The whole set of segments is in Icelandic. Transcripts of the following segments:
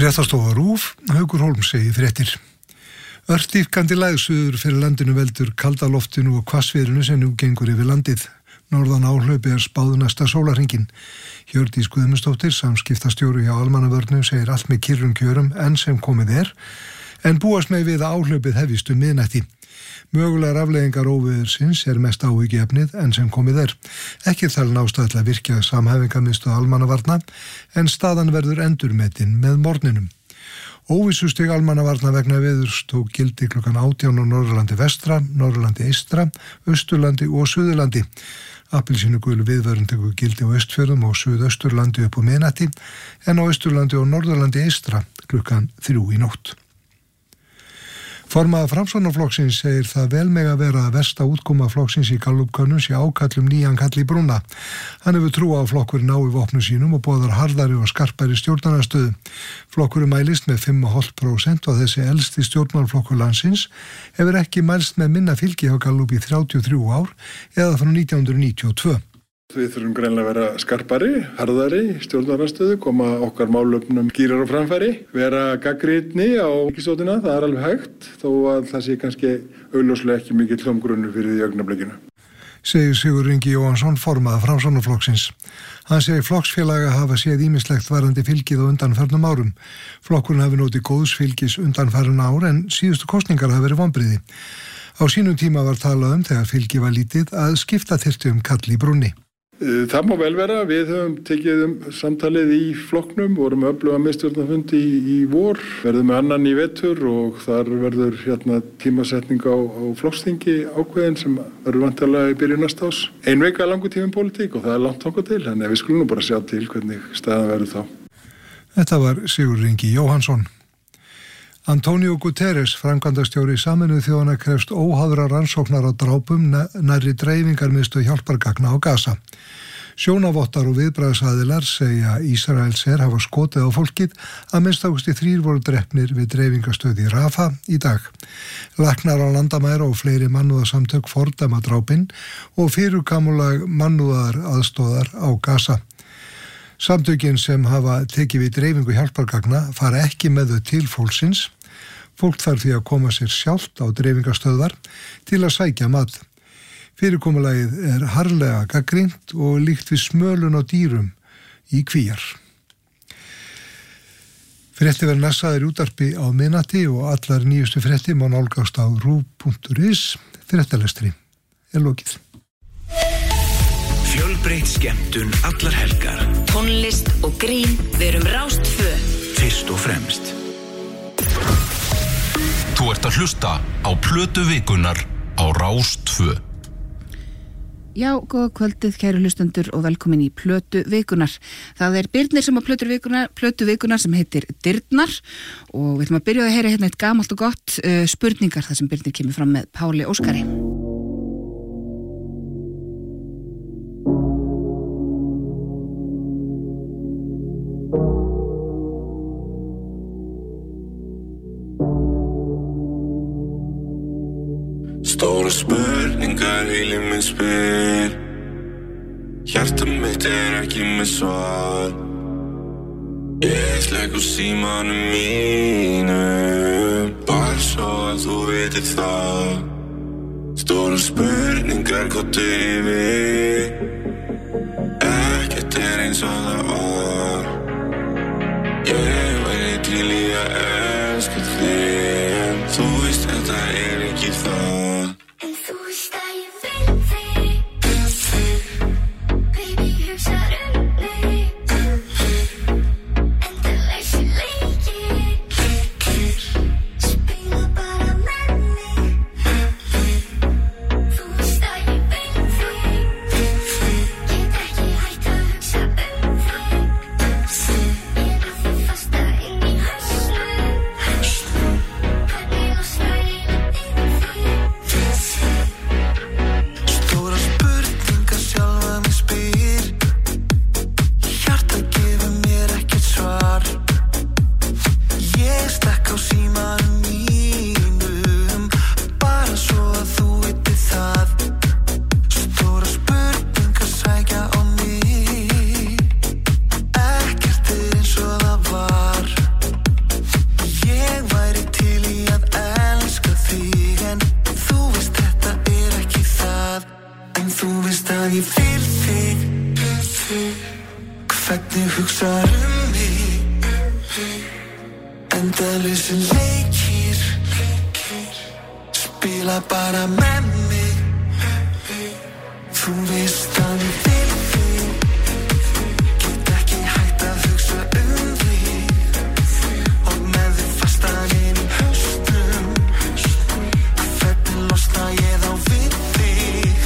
Fréttastofa RÚV, Haukur Hólm segir fréttir. Örtdýpkandi lægð suður fyrir landinu veldur kalda loftinu og hvassviðrinu sem nú gengur yfir landið. Norðan áhlaupi spáð næsta sólarhringinn. Hjördís Guðmundsdóttir, samskiptastjóri hjá Almannavörnum, segir allt með kyrrum kjörum enn sem komið en búast með við að áhlaupið hefjist miðnætti. Mögulegar afleiðingar óveðursins mest áhyggjuefnið enn sem komið Ekki talin ástæða til að virkja samhæfingarmiðstöð almannavarna en staðan verður endurmetin með morgninum. Óvissustig almannavarna vegna veðurs tók gildi klukkan 18 á Norðurlandi vestra, Norðurlandi eystra, Austurlandi og Suðurlandi. Appelsínugulu viðvörun tekur gildi á Austfjörðum og Suðausturlandi upp á miðnætti en á Austurlandi og Norðurlandi eystra klukkan 3 í nótt. Formaður Framsóknarflokksins segir það vel mega vera að versta útkoma flokksins í Gallup-könnun sé ákall nýjan kall í brúna. Hann hefur trú á að flokkurinn nái vopnum sínum og boðar harðari og skarpari stjórnarandstöðu. Flokkurinn mælist með 5,5% og þessi elsti stjórnmálaflokkur landsins hefur ekki mælst með minna fylgi hjá Gallup í 33 ár eða frá 1992. Við þurfum greinlega að vera skarpari, harðari, stjórnarandstöðu, koma okkar málefnum skýrar á framfæri, vera gagnrýnni á ríkisstjórnina, það alveg hægt, þó að það sé kannski augljóslega ekki mikið hljómgrunnur fyrir því augnablikinu. Segir Sigurður Ingi Jóhannsson, formaður Framsóknarflokksins. Hann segir flokksfélaga hafa séð ýmislegt varðandi fylgið á undanförnum árum. Flokkurinn hafi notið góðs fylgis undanfarin ár en síðustu kosningar hafi verið vonbrigði. Á sínum tíma var talað þegar fylgi var lítið að skipta þyrfti kall í brúnni. Það má vel vera, við höfum tekið samtalið í flokknum, vorum öfluga miðstjórnarfundi í vor, verðum með annan í vetur og þar verður tímasetning á flokksþingi ákveðin sem verður væntanlega í byrjun næsta árs. Ein vika langur tíminn pólitík og það langt þangað til, þannig að við skulum nú bara sjá til hvernig staðan verður þá. Þetta var Sigurður Ingi Jóhannsson. Antonio Guterres, framkvæmdastjóri Sameinuðu þjóðanna, krefst óháðra rannsóknar á drápum nærri dreifingarmiðstöð hjálpargagna á Gaza. Sjónavottar og viðbragðsaðilar segja Ísraels hafa skotið á fólkið að minnst 3 voru drepnir við dreifingarstöð í Rafah í dag. Læknar á landamæra og fleiri mannúðarsamtök fordæma drápin og fyrirkomulag mannúðar aðstóðar á Gaza. Samtökin sem hafa tekið við dreifingu hjálpargagna fara ekki með þau til fólksins. Fólk þarf því að koma sér sjálft á dreifingarstöðvar til að sækja mat. Fyrirkomulagið harðlega gagnrýnt og líkt við smölun á dýrum í kvíar. Fréttir verða næssaðir í útvarpi á miðnætti og allar nýjustu fréttir má nálgast á ruv.is. Fréttalestri lokið. Fjölbreytt skemmtun allar helgar. Tónlist og grín, við erum Rás 2. Fyrst og fremst. Þú ert að hlusta á Plötu vikunnar á Rás 2. Já, góða kvöldið, kæru hlustendur og velkomin í Plötu vikunnar. Það Birnir sem á Plötu vikunnar sem heitir Dyrnar og við ætlum að byrja að heyra eitt gamalt og gott spurningar þar sem Birnir kemur fram með Páli Óskari. Stóra spurningar heilinn minn spyr. Hjarta mitt ekki með svar. Ég slegg úr símanum mínum, bara svo að þú vitir það. Stóra spurningar komdu yfir. Ekkert eins og það var. Ég væri til í að elska þig, en þú veist þetta ekki það. að ég vil þig Hvernig hugsar mig Endalausir leikir Spila bara með mig Þú veist að ég vil þig Get ekki hægt að hugsa þig Og með þig fastan inn í hausnum Hvernig losna ég þá við þig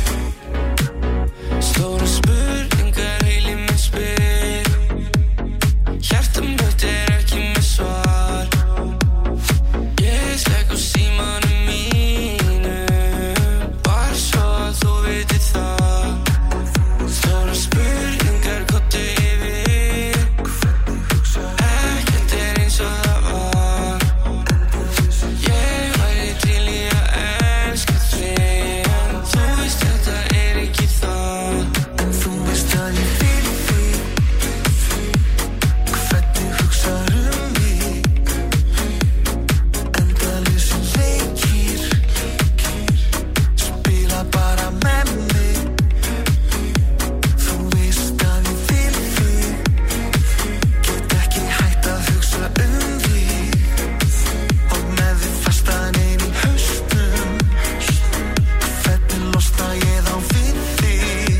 Stóra spurningar heili minn spyr Hjarta mitt ekki með svar Ég slekk á símanum mínum Bara svo að þú vitir það Stóra spurningar kottu yfir Ekkert eins og það var Ég væri til í að elska þig En þú veist þetta ekki það En þú veist að ég vil þig Hvernig hugsar mig Endalausir leikir Spila bara með mig Þú veist að ég vil þig Get ekki hægt að hugsa þig Og með þig fastan inn í hausnum Hvernig losna ég þá við þig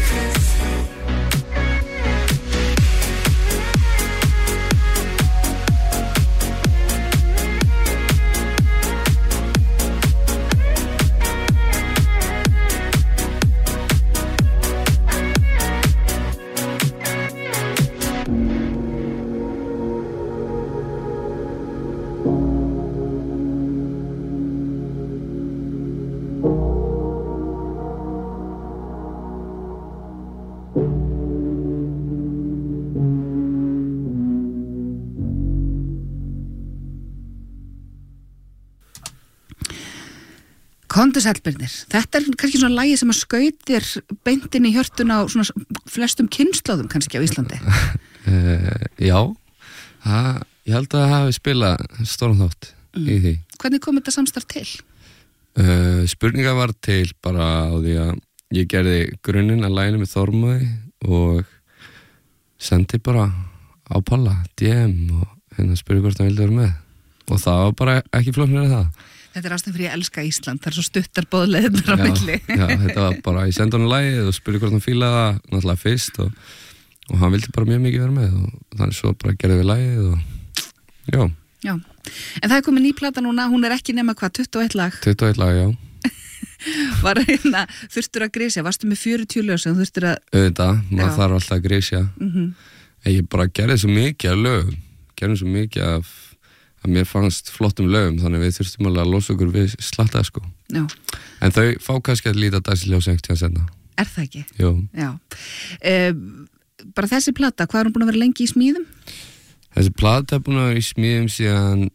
Komdu sæll Birnir, þetta kannski svona lagi sem að skautir beintin í hjörtuna á svona flestum kynslóðum kannski á Íslandi. Já, ég held að það hafi spilað stóran þátt í því. Hvernig kom þetta samstarf til? Spurninga var til bara á því að ég gerði grunninn að laginu með Þormóði og sendi bara á Palla, DM og spurði hvort hann vildi vera með. Og það var bara ekki flóknir að það. Þetta ástæðan fyrir ég elska Ísland, það svo stuttar boðleiðnar á milli. Já, þetta var bara, ég sendi hann lagið og spurði hvort hann fílaði það náttúrulega fyrst og hann vildi bara mjög mikið vera með og þannig svo bara gerði við lagið og já. Já, en það komin ný plata núna, hún ekki nema hvað, 21 lag? 21 lag, já. Var þurftur að grísja, varstu með 40 lög sem þurftur að... Auðvitað, maður þarf alltaf að grísja. Ég bara gerði svo mikið af lögum, gerði svo mikið af að mér fannst flottum lögum, þannig við þurftum alveg að losa okkur við slattaði sko. Já. En þau fá kannski að líta dagsiljós einhvern tíðan senna. Er það ekki? Jú. Já. Bara þessi plata, hvað er hún búin að vera lengi í smíðum? Þessi plata er búin að vera í smíðum síðan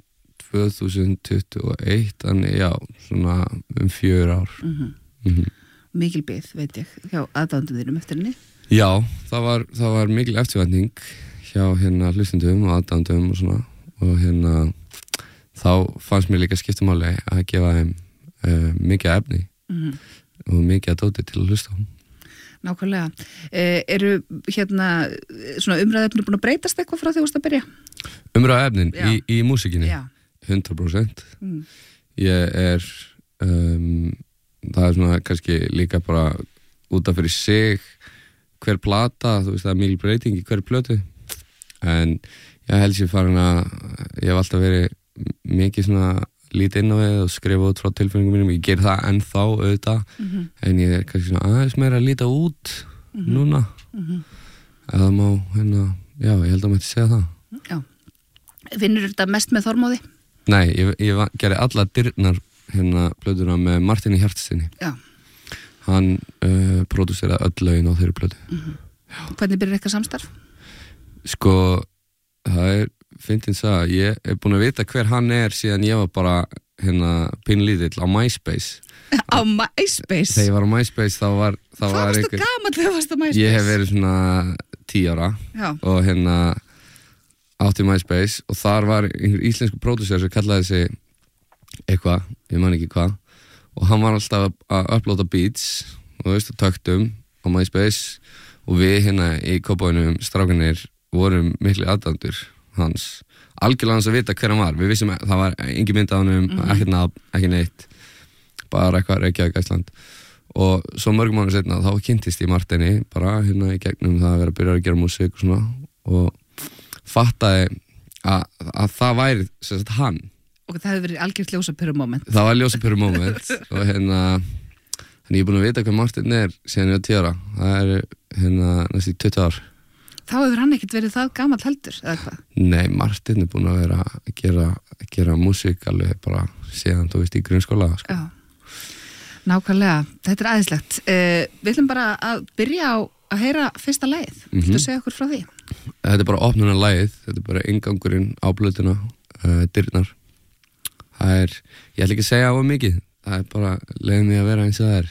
2021, þannig já, svona 4 ár. Mikil bið, veit ég, hjá aðdáendum þínum eftir henni? Já, það var mikil eftirvænting hjá hlustendum og aðdáendum og svona. Og þá fannst mér líka skipta máli að gefa þeim mikið efni og mikið að dóti til að hlusta á. Nákvæmlega. Eru svona umræðefni búin að breytast eitthvað frá því þú varst að byrja? Umræðefnin í músikinni? Já. 100%. Ég það er svona kannski líka bara út af fyrir sig hver plata, þú veist það er mikil breyting í hver plötu en ég held sér farin að ég hef alltaf verið mikið svona lítið inn á við og skrifa út frá tilfinningum mínum. Ég ger það ennþá auðvitað en ég kannski svona aðeins meira að líta út núna eða má já, ég held að maður segja það. Já. Vinnur þetta mest með Þormóði? Nei, ég gerði alla dyrnar plötuna með Martini Hjartsinni. Já. Hann pródúseraði öll lögin á þeirri plötu. Hvernig byrjar eitthvað samstarf? Sko, það fyndin að ég búin að vita hver hann síðan ég var bara pínlítill á MySpace. Á MySpace? Þegar ég var á MySpace þá var Hvað varstu gamall þegar varstu á MySpace? Ég hef verið svona 10 ára. Já. Og átti MySpace og þar var einhver íslensku pródúser sem kallaði sig eitthvað, ég man ekki hvað og hann var alltaf að uploada beats og þú veist, töktum á MySpace og við hérna í Kópavoginum strákanir vorum miklu aðdáendur hans, algjörlega hans að vita hver hann var. Við vissum að það var engin mynd af honum, ekkert nafn, ekki neitt, bara eitthvað Reykjavík, Ísland. Og svo mörgum mánuðum seinna þá kynntist ég Martini bara hérna í gegnum það að vera að byrja að gera músík og svona og fattaði að það væri sem sagt hann. Og það hefði verið algjört ljósapörumoment. Það var ljósapörumoment og hérna ég er búin að vita hvað Martin síðan ég var 10 ára. Það er hérna næstu 20 ár. Þá hefur hann ekkert verið það gamall heldur, eða hvað? Nei, Martin er búin að vera að gera músík alveg bara síðan, þú veist, í grunnskóla. Sko. Já, nákvæmlega. Þetta er æðislegt. Við ætlum bara að byrja á að heyra fyrsta lagið. Viltu segja okkur frá því? Þetta er bara opnunarlagið, þetta er bara inngangurinn á plötuna, Dyrnar. Ég ætla ekki að segja á mikið, það er bara leiðum mig að vera eins og það er.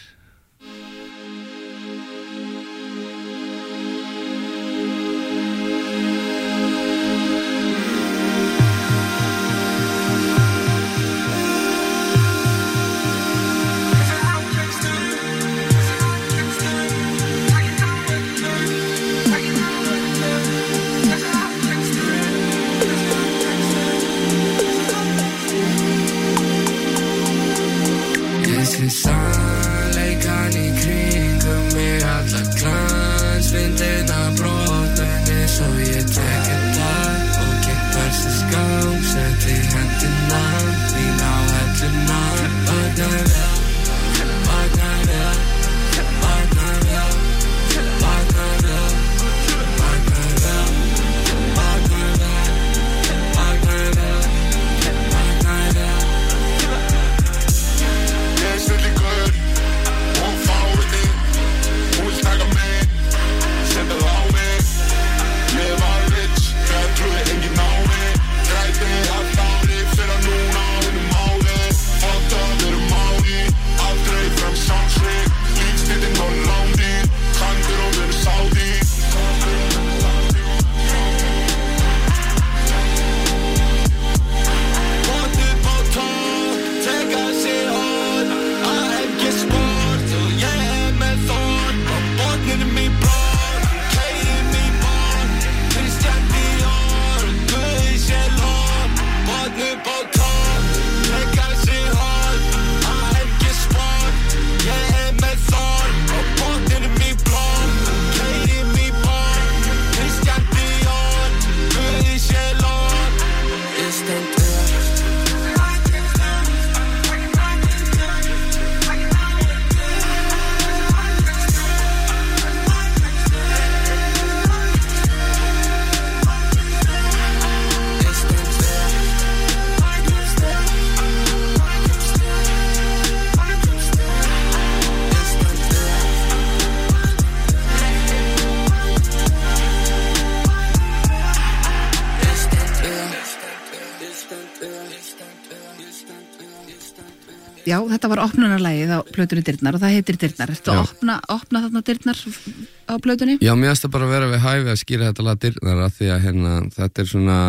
Já, þetta var opnunarlagið á plötunni Dyrnar og það heitir Dyrnar. Ertu að opna þarna Dyrnar á plötunni? Já, mér finnst það bara að vera við hæfi að skýra þetta lag Dyrnar af því að hérna, þetta er svona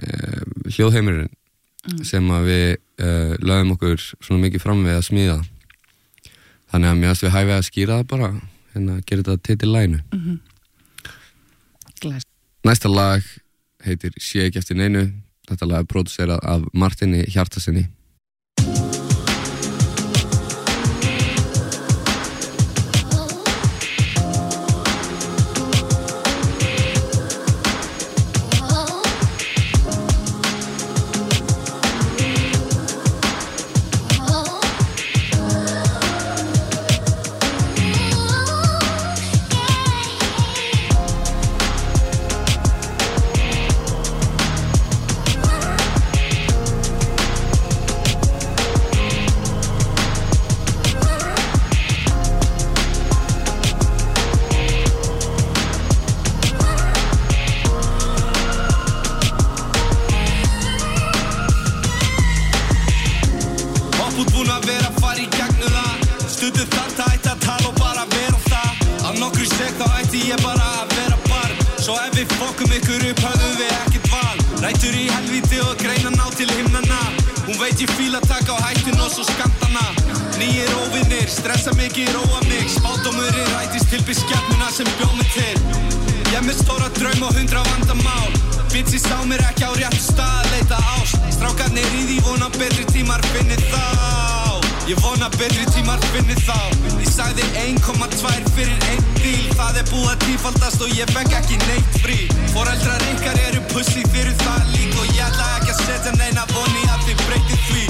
hljóðheimurinn sem að við lögum okkur svona mikið fram við að smíða. Þannig að mér finnst við hæfi að skýra það bara, hérna, gera þetta titillaginu. Næsta lag heitir Sé ekki eftir neinu. Þetta lag er pródúserað af Martini Hjartarsyni. Hún veit ég fíla taka á hættun og svo skantana. Nýir óvinni fyrr Stressa mikið, róa mig Spádómurinn rætist til beskjafnuna sem bjóð mig til Ég með stóra draum og 100 vandamál Bitches á mér ekki á réttu stað að leita ást Strákarnir í því vona betri tímar finni þá Ég vona betri tímar finni þá Ég sagði 1,2 fyrir 1 bíl Það búið að tífaldast og ég fekk ekki neitt frí Foreldrar ykkar eru pussy fyrir það lík Og ég ætla ekki að setja neina voni að þið breytið því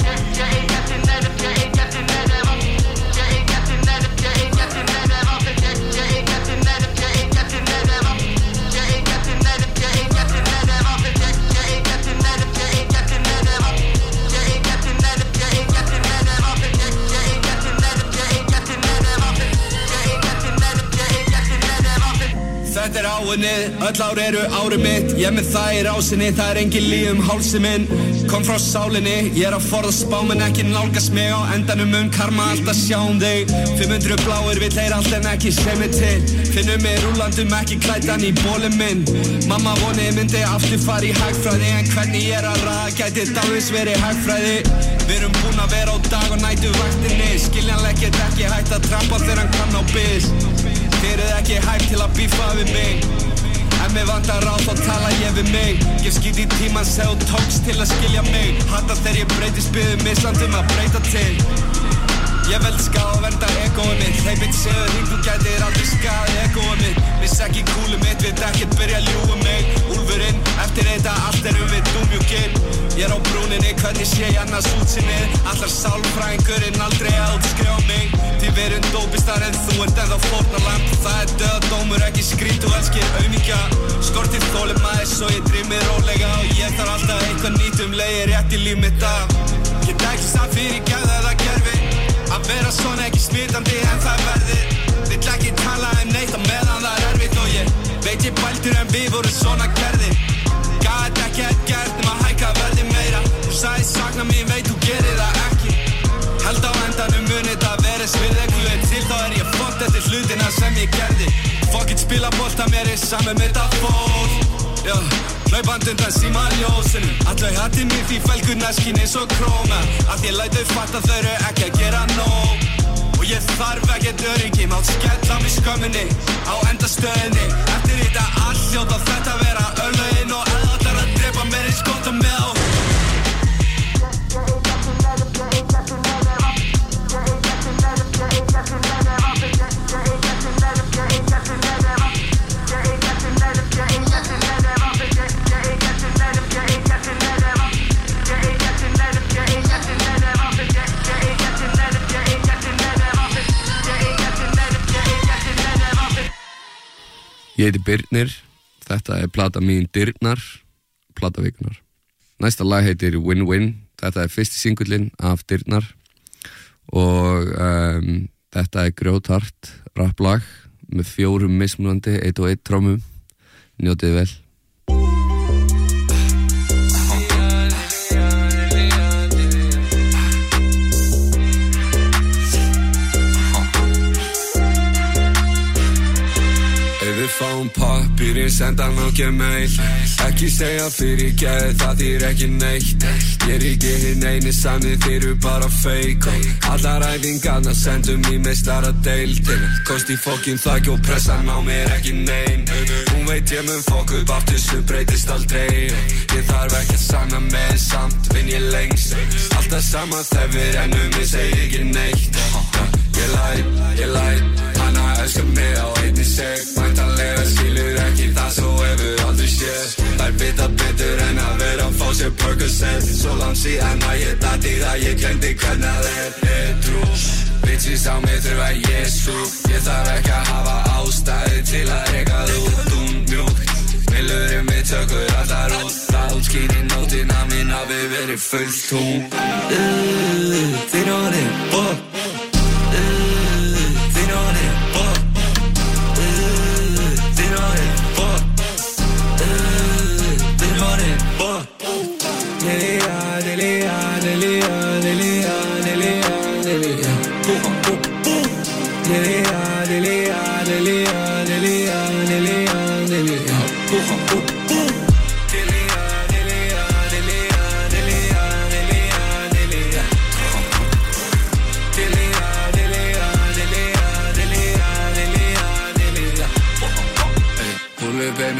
Þetta áunnið, öll ár eru árið mitt Ég með það í rásinni, það engin líf hálsi minn Kom frá sálinni, ég að forða spá menn ekki nálgast mig Á endanum karma alltaf sjá þig 500 bláir vill heyra allt en ekki sé mig til Finnum mig rúlandum ekki klætan í bólinn minn Mamma vonið myndi aftur fara í hagfræði En hvernig ég að raða gæti dálvis verið hagfræði Við erum búin að vera á dag og nætu vaktinni Skiljanleg get ekki hægt að trampa þegar hann kann á bis Þið eruð ekki hægt til að bífa við mig En mig vantar ráð þá tala ég við mig Ég skýt í tímann sem þú tókst til að skilja mig Hata þegar ég breytist byggðum Íslandum að breyta til Ég veld skaða og vernda egóið mitt Hleypit segðu þing þú gætir aldrei skaði egóið mitt Viss ekki kúlu mitt, vill ekkert byrja að ljúga mig Úlfurinn, eftir þetta allt erum við dúmjúkinn Ég á brúninni, hvernig sé ég annars útsinnið Allar sálfræðingurinn aldrei að útskrifa mig Því við erum dópistar en þú ert ennþá fórnarlamb Það döðadómur, ekki skrít, þú elskir aumingja Skortir þolinmæði svo ég drif mig rólega Og ég þarf alltaf eitthvað nýtt leiðir rétt í líf mitt af Ég dækli samt fyrirgefðu það gerfi Að vera svona ekki smitandi en það verðir Vill ekki tala neitt á meðan það erfitt Og ég veit ég bældur en við vorum svona gerðir Gat ekki gert að hækka verði meira Þú sagði sakna mín, veit þú gerir það ekki Held á endanum munið það verið svið eitthvað Til þá ég fótt eftir hlutina sem ég gerði Fuck it, spila bolta mér saman með það fólk Hlaupand undan símaljósinu Allau hattir mér því felgurnar skín eins og króna Að ég læt þau fatta þau eru ekki að gera nóg Og ég þarf ekkert öryggi Mátt skella mig skömminni á endastöðinni Eftir þetta allt hljóta þetta vera örlögin Og ætlar að drepa mér eins gott og með á Ég heiti Birnir, þetta plata mín Dyrnar, plata vikunar. Næsta lag heitir Win Win, þetta fyrsti singullinn af Dyrnar og þetta grjóthart rapplag með 4 mismunandi 1 og 1 trommum, njótið vel. Við fáum pappírinn, senda nokkið mail Ekki segja fyrirgeð, það þýr ekki neitt Ég er ekki hinn eini sanni, þið eru bara fake Allar æfingarnar sendum í meistaradeildina Kosti fokkin þakki og pressan á mér ekki nein Hún veit ég mun fokk upp aftur sem breytist aldrei Ég þarf ekki að sanna með samt, vinn ég lengst Alltaf sama þegar við rennum, ég segi ekki neitt Ég læt, hana elskar mig á einni seg Væntanlega skilur ekki það svo hefur aldrei séð Þær vita betur en að vera að fá sér Percocet Svo langt síðan að ég dæti það ég glemdi hvernig það edrú Bitches á mig þurfa Jésu Ég þarf ekki að hafa ástæði til að reka út mjúkt Millurinn við tökur allar út Það útskýr í nótina mín hafi verið fullt tún Þín orðin, fuck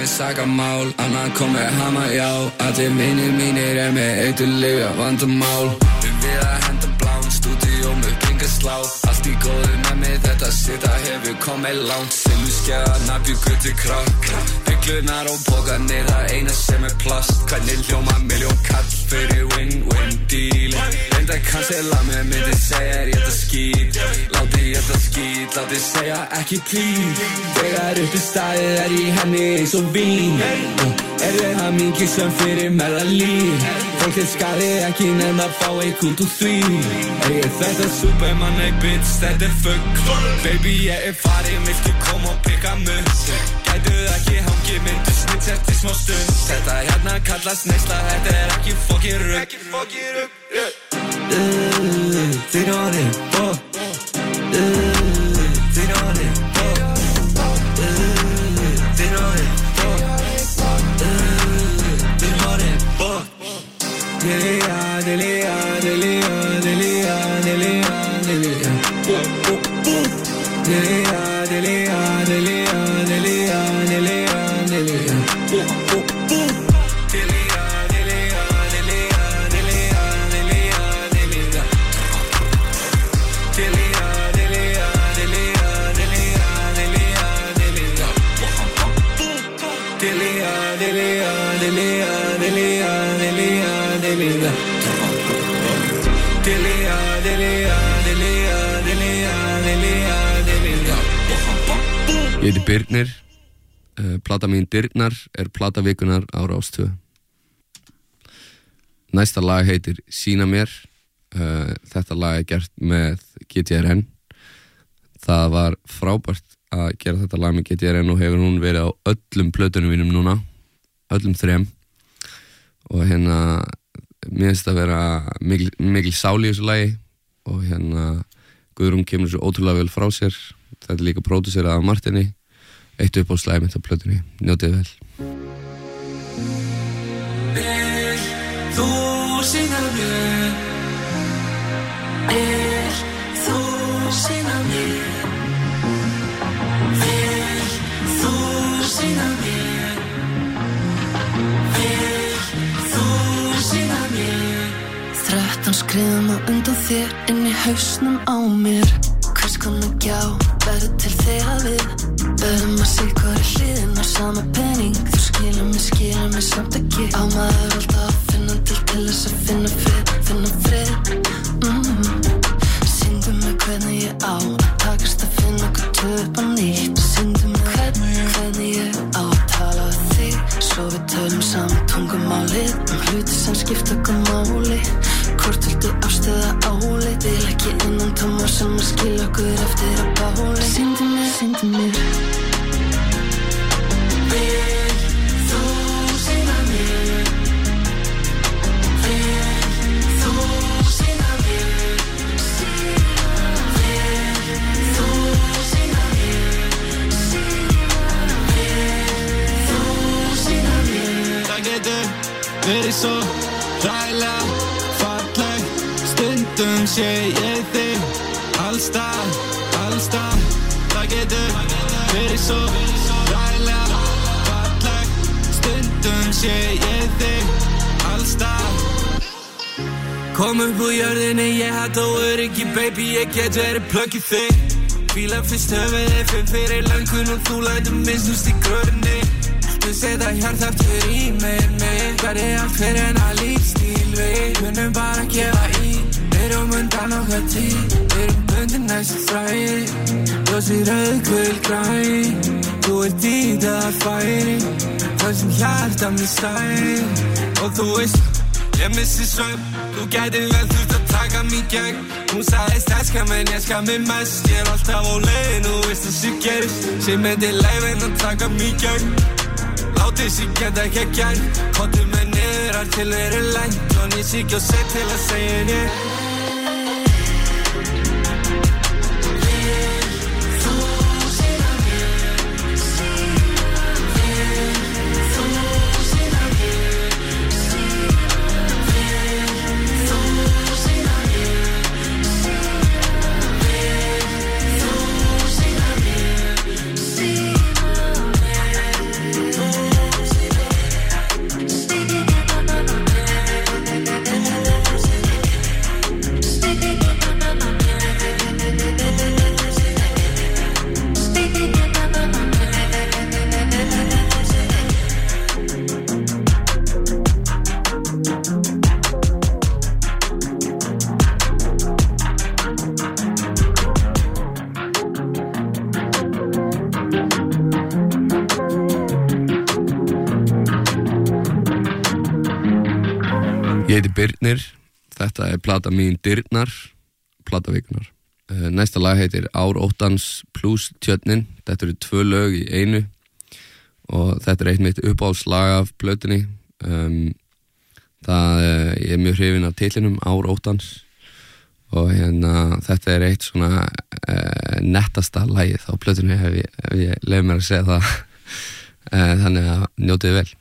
með sakamál Annar kom með hama, já Allir vinir mínir með eiturlyfja vandamál Við að henda blán Stúdíó með pingaslá Allt í góðu með mig Þetta sita hefur komið langt Silfurskeiðar, nafnbjúkur til krakk Byglunar og pókanir Það eina sem plast Hvernig hljóma miljón kall Fyrir win-win deal Reynda cancela mig myndi segja ég þetta skít Láti ég þetta skít Láti segja ekki please Þegar uppi staðið ég henni eins og vín þau hamingjusöm fyrir meðalíf Fólk skaði ekki nefn að fá út úr því ég þetta Superman, ei bitch, þetta fugg Baby, ég farin, viltu koma og pikka mig Gætu ekki hangi, myndu snitt eftir smá stund Þetta hérna kallast neysla, þetta ekki fucking rugg Þeir orðin, Þeir orðin, Þeir orðin Delia, Delia, Delia, Delia, Delia, Delia. Delia, Delia, Delia, Delia, Delia, Delia. Delia, Delia, Delia, Delia, Delia, Delia. Delia, Delia, Delia, Delia, Delia, Delia. Delia, Delia, Delia, Delia, Delia. Delia, Delia, Delia, Delia, Delia, Delia. Ég heiti Birnir Plata mín Dyrnar plata vikunar á Rás 2 Næsta lag heitir Sýna mér Þetta lag gert með GTRN Það var frábært að gera þetta lag með GTRN og hefur hún verið á öllum plötunum mínum núna öllum 3 og mér finnst að vera mikil sál í þessu lagi og Guðrún kemur svo ótrúlega vel frá sér þetta líka pródúserað af Martini eitt uppáhaldslagið mitt á plötunni njótið vel Vil þú sýna mér Vil þú sýna mér Vil þú sýna mér Vil þú sýna mér 13 skrifum á undan þér inn í hausnum á mér Hvers konar gjá verður til þegar við verðum að sig hvori hliðin á sama pening Þú skilur mig samt ekki Á maður alltaf að finna til þess að finna frið Sýndu mig hvernig ég á takast að finna hvort upp á nýtt Sýndu mig hvernig ég á að tala við þig Svo við tölum saman tungumálið hluti sem skipta okkur máli Hvort viltu ást eða álit Vil ekki innan tóma sem að skilja okkur eftir að báli Sýndu mér Vil þú sýna mér Vil þú sýna mér Vil þú sýna mér Vil þú sýna mér Það getur verið svo hræðilega falleg Stundum sé ég þig allstað Það getur verið svo hræðilega falleg Stundum sé ég þig allstað Kom upp úr jörðinni, ég hatt á öryggi baby Ég get verið plögg í þig Hvíla fyrst höfuðið fyrir löngun Og þú lætur minnst í gröðinni Þú setja hjartaftur í mig Verði allt fyrir hennar lífstíl Við munum bara gefa í Erum undan okkar tíð Erum bundin næstu þræði Ljósið rauð, gul, græn Þú ert í það færi Það sem hjarta mér stæði Og þú veist, ég missi svögn Þú gæti vel þurft að taka mig gegn Hún sagðist elska menn ég skar mig mest Ég alltaf á leiðin og veist það sem gerist Sem myndi leifin að taka mig gegn Látið sig geta ekki að gæn Kottu mig niður allt til verið lænt Og nýs ekki og sett til að segja ég Ég heiti Birnir, þetta plata mín Dyrnar, plata vikunar. Næsta lag heitir Ár óttans plus Tjörnin, þetta 2 lög í einu og þetta eitt mitt uppáhaldslag af plötunni. Ég mjög hrifinn af titlinum Ár óttans og þetta eitt svona nettasta lagið á plötunni ef ég leyfi mér að segja það. Þannig að njótið vel.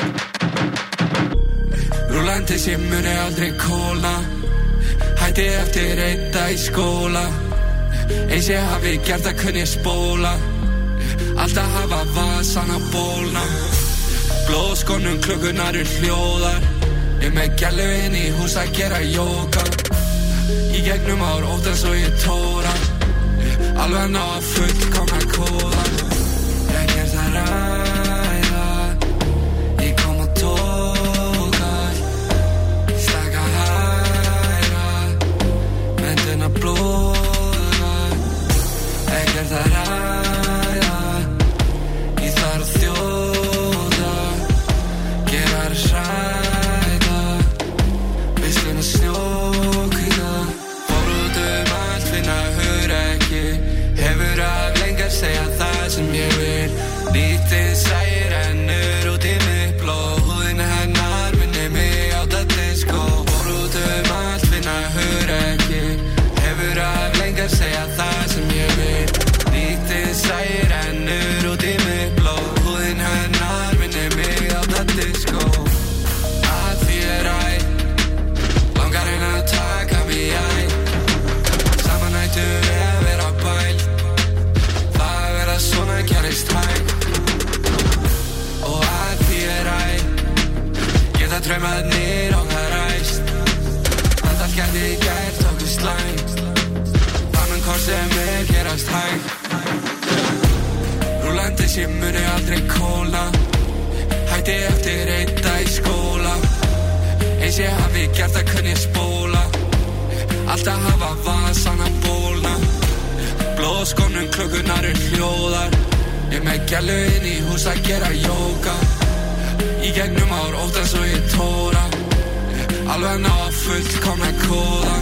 Rúlandi sem muni aldrei kólna, hætti eftir einn dag í skóla. Eins ég hafi gert að kunni spóla, alltaf hafa vasan að bólna. Blóðskónum klukkunar hljóðar, ég með gælu inn í hús að gera jóga. Í gegnum ár óttans og ég tóra, alveg ná að fullkomna kóða. Ég ger það ræða, ég kom að tóka, slaka hæra, myndina blóða. Ég ger það ræða, ég þarf að þjóða, gera hræða, vissluna snjókvíða. Fór út allt, finna hugrekki, hefur af lengi að segja það sem ég vil. Lítið sæir ennur út í mitt blóð, húðin hennar minni mig á það disko. Fór út allt, finna hugrekki, hefur af lengi að segja það sem ég vil. Lítið sæir ennur út í mitt blóð, húðin hennar minni mig á það disko. Að því langar henn að taka mig æ, saman ættu við að vera bæl, það að vera svona gerist hægt. Og að því geta draumarnir okkar ræst, allt gæti gert okkur slæmt, þannig hvort sem gerast hægt. Rúlandi sem muni aldrei kólna, hætti eftir einn dag í skóla. Eins ég hafi gert að kunni spóla, alltaf hafa vasan að bólna. Blóðskónum klukkunar hljóðar, ég með gælu inn í hús að gera jóga. Í gegnum ár óttans og ég tóra, alveg ná að fullkomna kóða.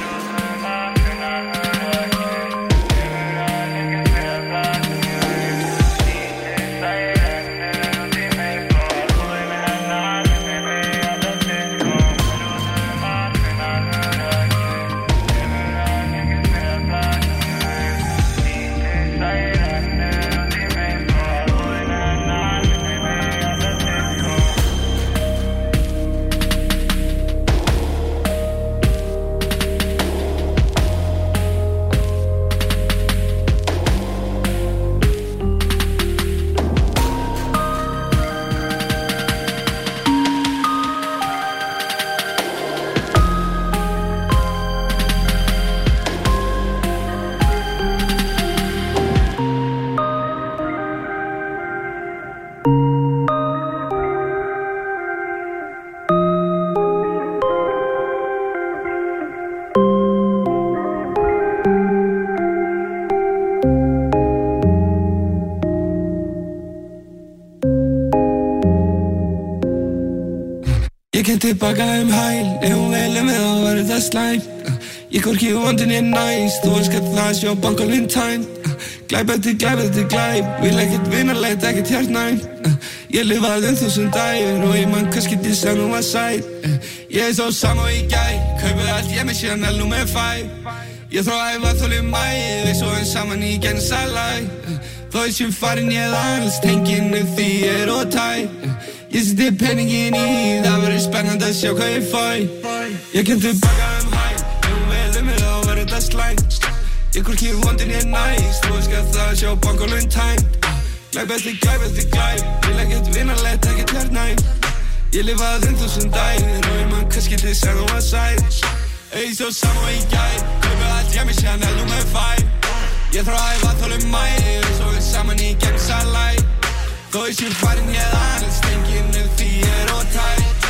Ég kem tilbaka hæl, ef hún velur mig þá verður það slæmt. Ég hvorki vondin ég næst, þú elskar það að sjá bankalinn tæmt. Glæp eftir glæp, vil ekkert vinarlegt, ekkert hjartnæmt. Ég lifaði 1000 dægur og ég man kannski til sem hún var sæt. Ég svo sama og í gær, kaupið allt ég með Chanel númer 5. Ég þrá að æfa þólið mæð, við svoðum saman í genn salæ. Þó ég sé farin ég alls, tenginu því ég og tæ. Ég seti penningin í, það verður spennandi að sjá hvað ég fæ. Ég kem tilbaka hæl, ef hún velur mig þá verður það slæmt. Ég hvorki vondin ég næst, þú elskar það að sjá bankalinn tæmt. Glæp eftir glæp, vil ekkert vinarlegt, ekkert hjartnæmt. Ég lifaði 1000 dægur og ég man kannski til sem hún var sæt. Ég svo sama og í gær, kaupið allt ég með Chanel númer 5. Ég þrá að æfa þólið mæð, við svoðum saman í genn salæ. Þó ég sé farin ég alls, tenginu því ég og tæ.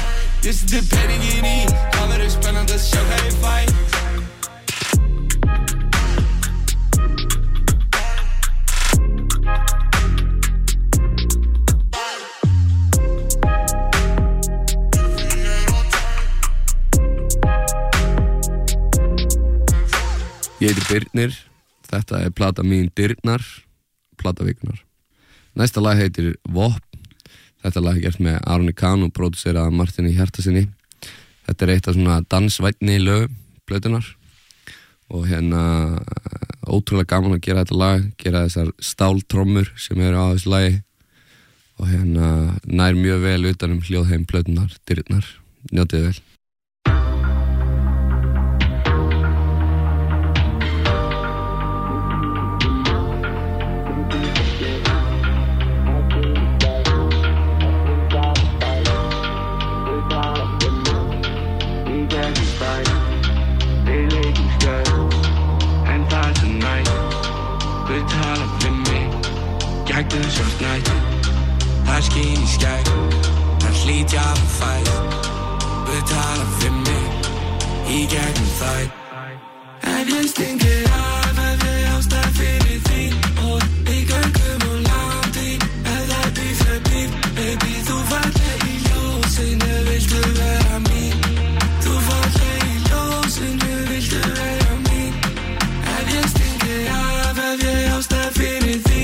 Ég seti penningin í, það verður spennandi að sjá hvað ég fæ. heiti Birnir, þetta plata mín Dyrnar, plata vikunar. Næsta lag heitir Vopn, þetta lag gert með Aroni Kahn og pródúserað Martini Hjartarsinni. Þetta eitt af svona dansvænni lögum plötunar og ótrúlega gaman að gera þetta lag, gera þessar stáltrommur sem eru á þessu lagi og nær mjög vel utan hljóðheim plötunar Dyrnar. Njótið vel. Gegnum svart nætur, það skín í skæg, það hlýt ég að fæð. Við tala fyrir mig, í gegnum þær. Ef ég stingir af, ef ég ástæð fyrir því og við göngum úr landi, ef það býr fyrir býr, baby þú falleg í ljósinu, viltu vera mín? Þú falleg í ljósinu, viltu vera mín? Ef ég stingir af, ef ég ástæð fyrir því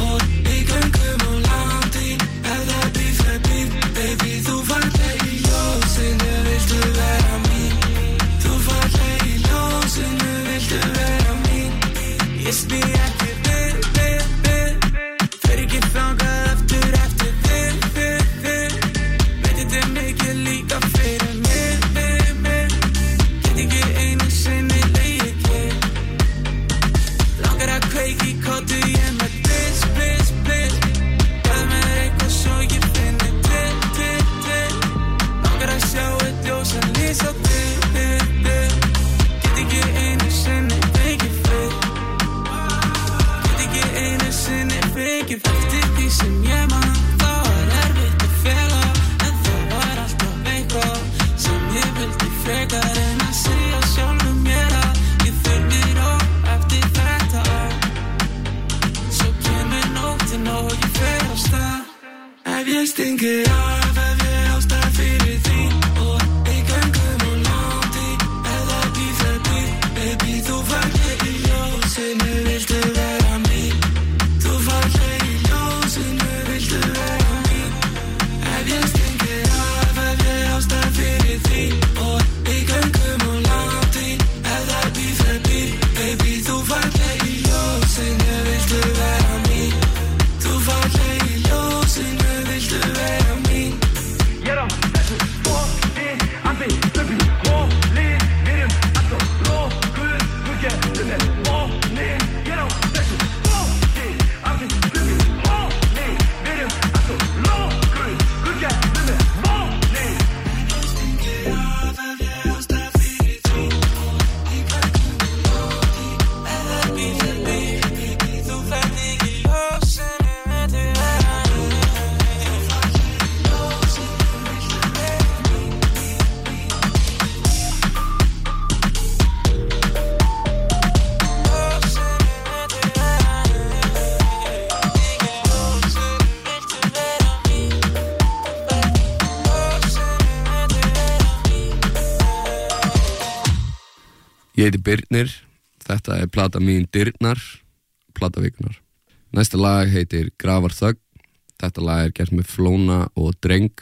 Ég heiti Birnir, þetta plata mín Dyrnar, plata vikunar. Næsta lag heitir Grafar þögn, þetta lag gert með Flóna og Dreng.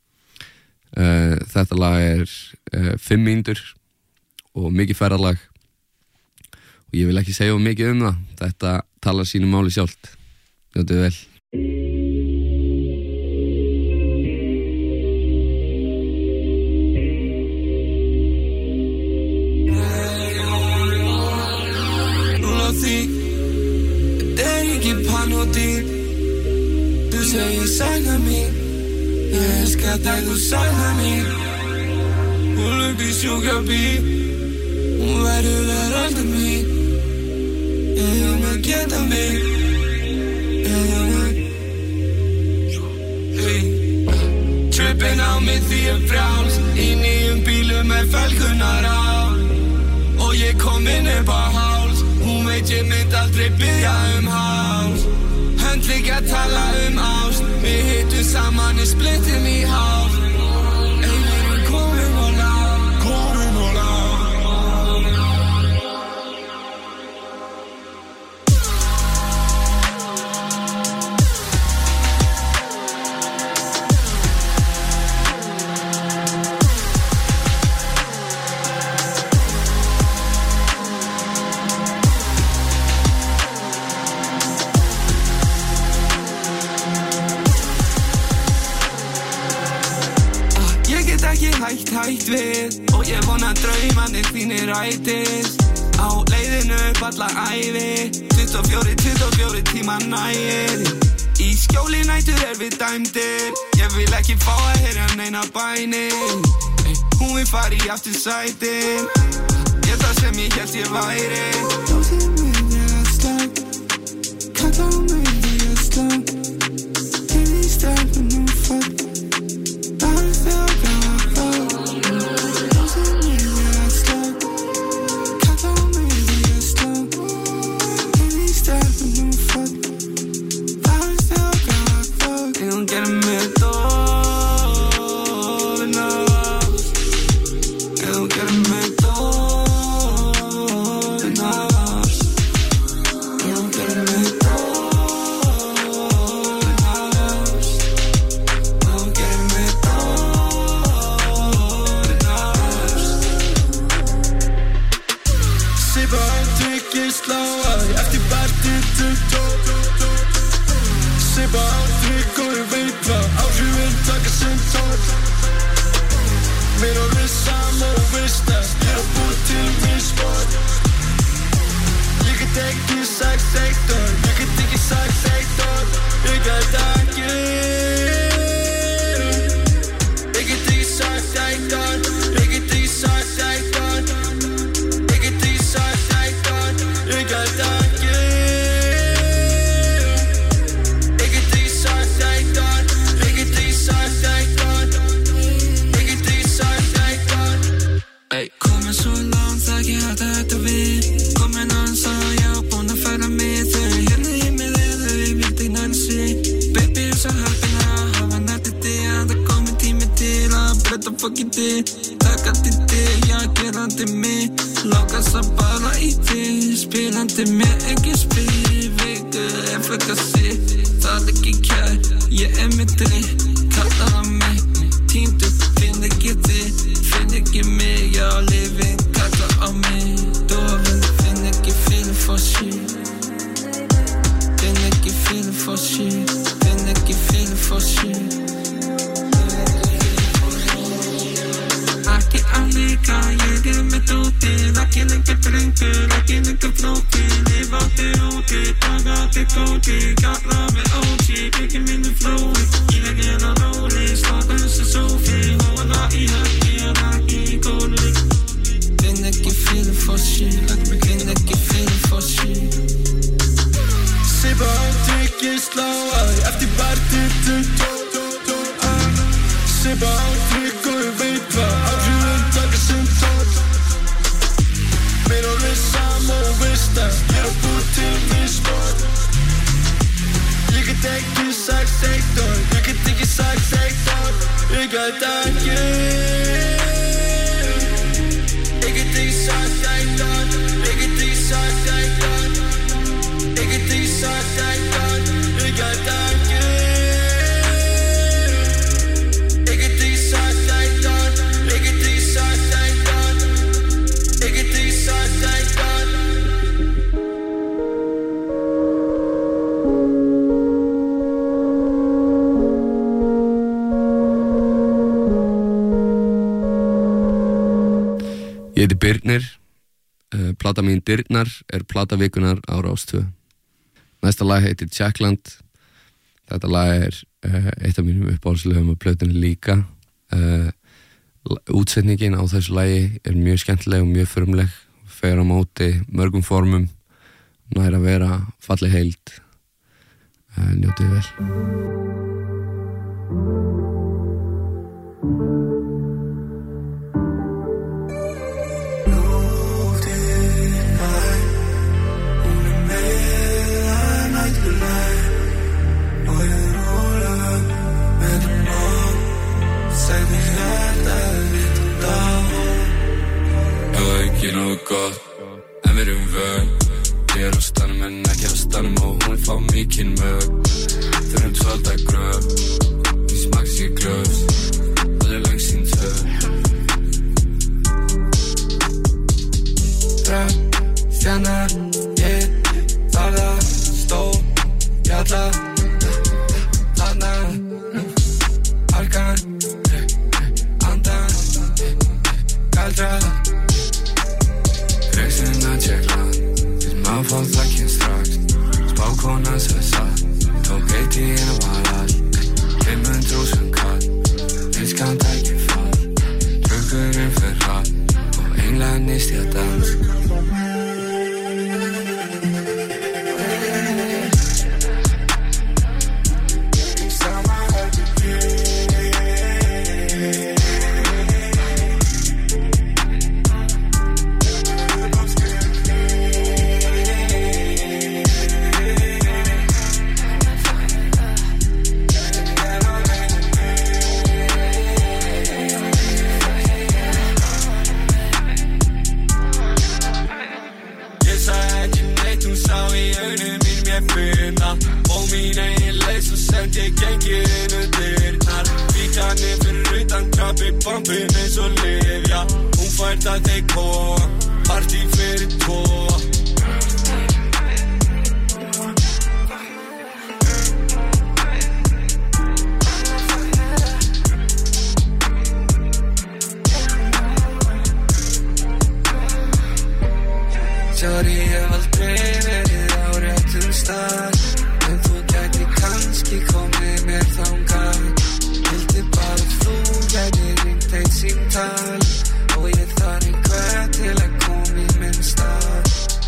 Þetta lag 5 mínútur og mikið ferðalag og ég vil ekki segja mikið það, þetta talar sínu máli sjálft. Njótið vel. Du säger sakna mig, jag älskar dig, du saknar mig. Hon lyckas tjoga bi, hon verður alltid mig. Jag vill geta mig, trippin á mig því ég frjáls, í nýjum bílum með felgunar á. Og ég kom inn upp á háls, hún veit ég mynd aldrei biðja háls. Hönd líka tala ást, við hittum saman í splittum í hál. Erum komin og lág, komin og lág. bætt við Og ég vona draumarnir þínir rætist Á leiðinu upp alla ævi 24 tíma nægir Í skjóli nætur við dæmdir Ég vil ekki fá að heyra neina bænir Hún vil fara í aftur sætin Ég það sem ég hélt ég væri Ljósið mig þegar slag Kalla á mig þegar slag Heyrði í stelpunum fuck Bara þegar gráða fuck Ljósið mig þegar slag Kalla á mig þegar slag Heyrði í stelpunum fuck Bara þegar gráða fuck Ég hún gerir mig dofina Ég hún gerir mig dofina Ég hún gerir mig Sláði eftir partí Sippa á drykk og ég veit hvað Áhrifin taka sinn tón Mér og vissam og vistast Ég har búið til mér sport Ég get ekki sagt eitt orð Ég get ekki sagt eitt orð Ég get ekki Ég get ekki sagt eitt orð Ég get ekki sagt eitt orð Ég get ekki sagt eitt orð Ég get ekki Ég get ekki sagt eitt orð Ég get ekki sagt eitt orð Ég get ekki sagt eitt orð Ey, komin svo langt það ekki hægt að hætta við Komin ans að ég á búin að færa mig Þau hérna í mig þegar þau vildi næna sig Baby er svo heppin að hafa nættið þig Að það komin tími til að breyta fucking þig Taka til þig, já gerandi mig Lákast að bara í þig Spilandi mér ekki spil Veiku er frekar sitt Það er ekki kær, ég með drikk Kallar á mig, týndu, finn ekki þig Finn ekki mig, já lifin Kallar á mig, dofin Finn ekki feeling for shit Finn ekki feeling for shit Finn ekki feeling for shit Ekki að líka, ég með dótið Ekki lengur drengur, ekki lengur flókið Líf átti úti, taka til kóti Kalla mig OG, byggja mínu flói Ég er að róli, slaka þessu sófi Hóna í höfni, en ekki í góli Finn ekki feeling for shit Finn ekki feeling for shit Sippa á drykki, sláði eftir partí Sippa á drykk og ég veit hvað Áhrifin taka sinn tón Mér og vissam og vistast Ég har búið til mér sport Ég get ekki sagt eitt orð Ég get ekki sagt eitt orð Ég get ekki Ég get ekki sagt eitt orð Ég get ekki sagt eitt orð Ég get ekki sagt eitt orð Ég get ekki Ég get ekki sagt eitt orð Ég get ekki sagt eitt orð Ég get ekki sagt eitt orð Ég heiti Birnir Plata mín Dyrnar plata vikunar á Rás 2 Næsta lag heitir Jackland Þetta lag eitt af mínum uppáhaldslögum á plötunni líka Útsetningin á þessu lagi mjög skemmtileg og mjög frumleg fer á móti mörgum formum nær að vera falleg heild njótið vel Gott, en við erum vön Ég á stanum en ekki á stanum og hún fá mikinn mög Þurfum 12 gröf Við smakks ég glöfs Það langt sín tög Drögg, stjana, ég Þarða, stó, jalla Þarna, harkan Andan sem strax Spákonan sagði satt Tók eitt í einu var allt 500.000 kall Viskan tæki fall Trukkurinn fer hratt Og englar nýst í að dans Bombin eins og Livja Hún fært að þeir kóa Partí fyrir tvo Sorry, ég hef aldrei verið á réttum stað En þú gæti kannski komið mér þangað Vildi bara þú gæti ringt eitt símtal Og ég þarf einhvern til að koma í minn stað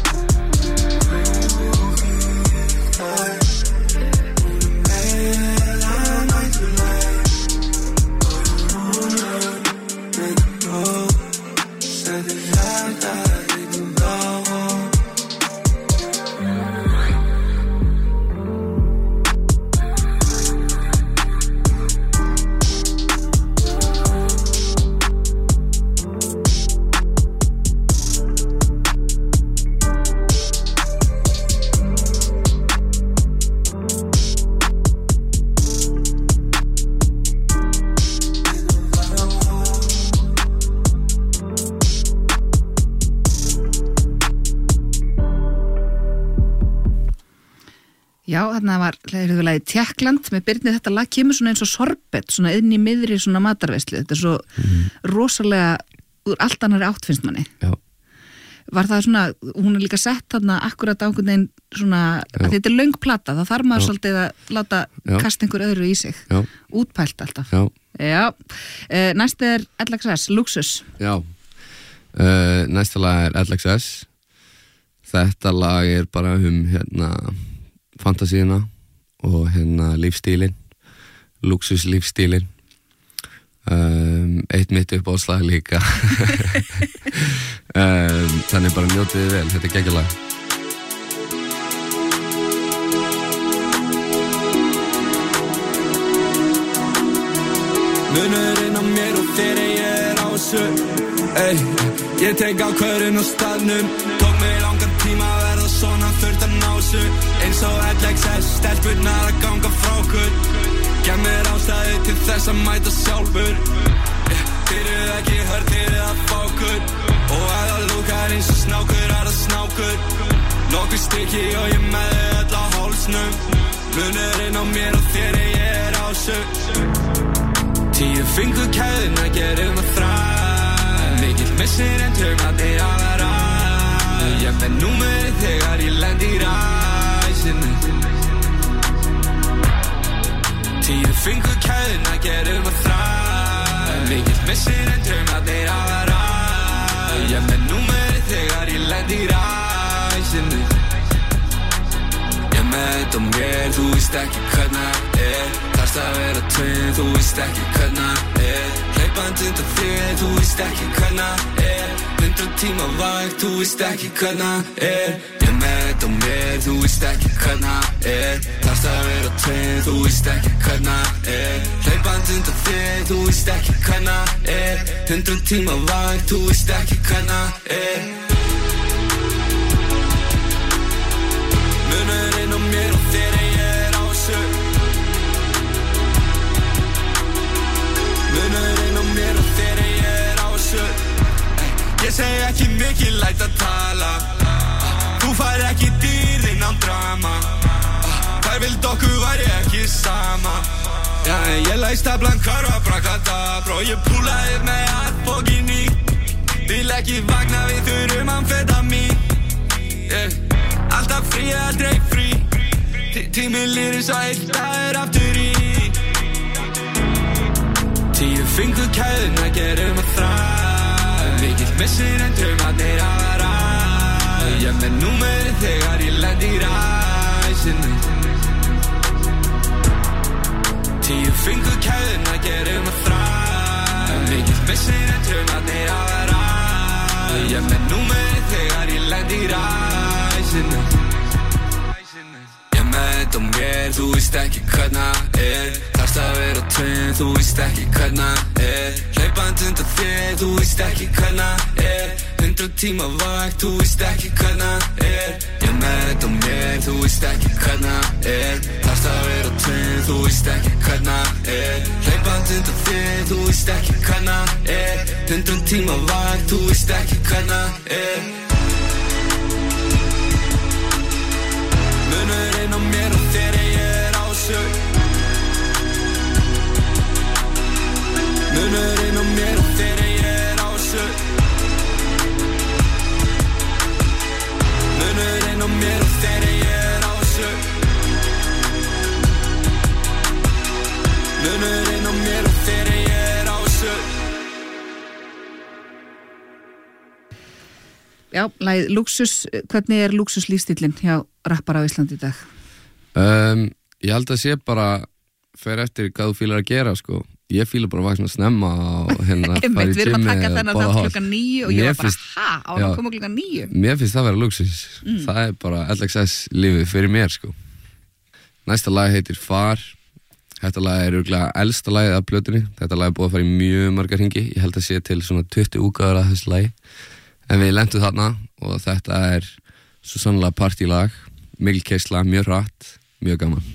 Já, þarna var lagið Tékkland með Birni, þetta lag kemur svona eins og sorbet, svona inn í miðri svona matarveislu, þetta er svo rosalega úr allt annari átt finnst manni. Já. Var það svona, hún er líka sett þarna akkurat á einhvern veginn svona, að þetta er löng plata, það þarf maður svolítið að láta kasta einhver öðru í sig, útpælt alltaf. Já. Næst er LXS, Luxus. Já, næsta lag er LXS, þetta lag er bara fantasíuna og lífstílinn, luxus lífstílinn eitt mitt uppáhaldslag líka þannig bara njótið þið vel, þetta er geggjalag Munurinn á mér og þér ég er á þessu Ég tek ákvörðun á staðnum Tók mig langan tíma að verða svona þurft að ná þessu Eins og LXS, stelpurnar að ganga frá okkur Gef mér ástæðu til þess að mæta sjálfur Byrjuð ekki hörðið að fá okkur Og að það lúkar eins og snákur er það snákur Nokkuð stykki og ég með þið öll á hálsnum Munurinn á mér og þér ég er á þessu 10 fingur kæðin að gerum að þræ Mikill missir en töfnarnir að vera Ég með númerið þegar ég lend í ræsinu 10 fingur kæðin að gerum að þræ Mikill missir en töfnarnir að vera Ég með númerið þegar ég lend í ræsinu Ég með þetta mér, þú veist ekki hvernig Þarst að vera tvinn, þú veist ekki hvernig Hlaupand undan þér, þú veist ekki hvernig 100 tíma væg, þú veist ekki hvernig Ég með þetta mér, þú veist ekki hvernig Þarst að vera tvinn, þú veist ekki hvernig Hlaupand undan þér, þú veist ekki hvernig 100 tíma væg, þú veist ekki hvernig Munurinn á mér og þér ég er á þessu Munurinn á mér og þér ég er á þessu Ég segi ekki mikið læt að tala Þú fær ekki dýrin án drama Þær vild okkur væri ekki sama Ég læst að blank hvarfa brakadabra Og ég púlaði með allt fókin í Vil ekki vagna við þurfum amfetamin Alltaf frí, aldrei frí Tíminn líður svo einn dagur aftur í 10 fingur kæðuna gerum að þrá Mikill missir en draumarnir að vara Ég með númerið þegar ég lend í ræsinu 10 fingur kæðuna gerum að þrá Mikill missir en draumarnir að vara Ég með númerið þegar ég lend í ræsinu Ég með þetta á mér, þú veist ekki hvernig Þarfst að vera á tveim, þú veist ekki hvernig Hlaupand undan þér, þú veist ekki hvernig 100 tíma vakt, þú veist ekki hvernig Ég með þetta á mér, þú veist ekki hvernig Þarfst að vera á tveim, þú veist ekki hvernig Hlaupand undan þér, þú veist ekki hvernig 100 tíma vakt, þú veist ekki hvernig Munurinn á mér og þér ég á sög Munurinn á mér og þér ég á sög Munurinn á mér og þér ég á sög Munurinn á mér og þér ég á sög Já, lagið Luxus, hvernig lúxuslífstíllinn hjá rappara á Íslandi í dag? Ég held að sé bara fer eftir hvað þú fílar að gera sko. Ég fíla bara að vakna snemma og hérna fara í gymmi. Við erum að taka þennan þá klukkan 9 og ég var bara, á að koma klukkan 9? Mér finnst það að vera luxus. Það er bara LXS lífið fyrir mér sko. Næsta lag heitir Far. Þetta lag er örugglega elsta lagið af plötunni. Þetta lag er búið að fara í mjög marga hringi. Ég held að sé til svona 20 útgáfur af þessu lagi. En við lentum þarna og þetta er svo sannlega partílag, mikil keisla, mjög hratt, mjög gaman.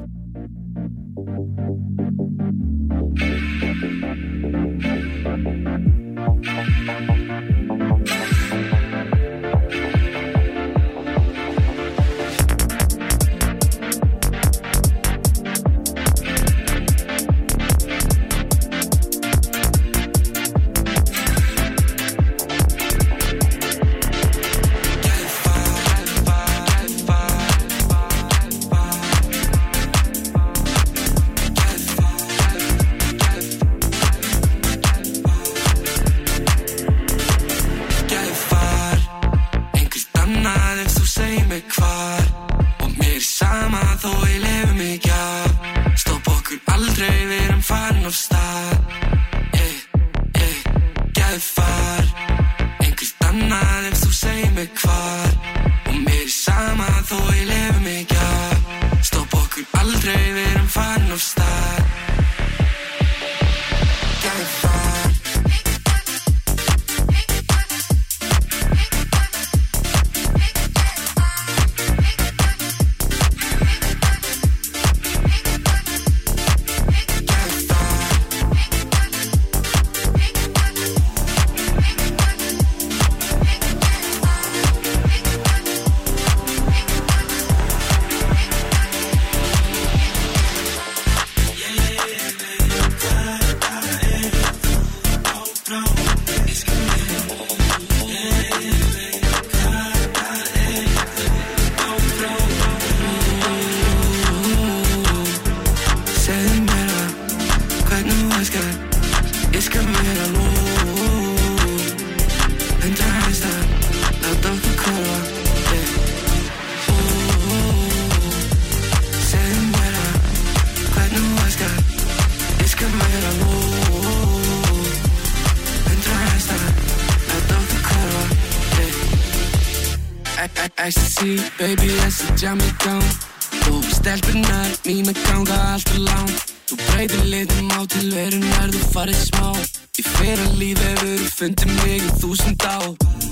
Ecstasy, baby, þessi jammi gang Þú stelpunar mína ganga alltaf langt Þú breytir litum á tilverun þú farið smá Í fyrra lífi hefur fundið mig í 1000 ár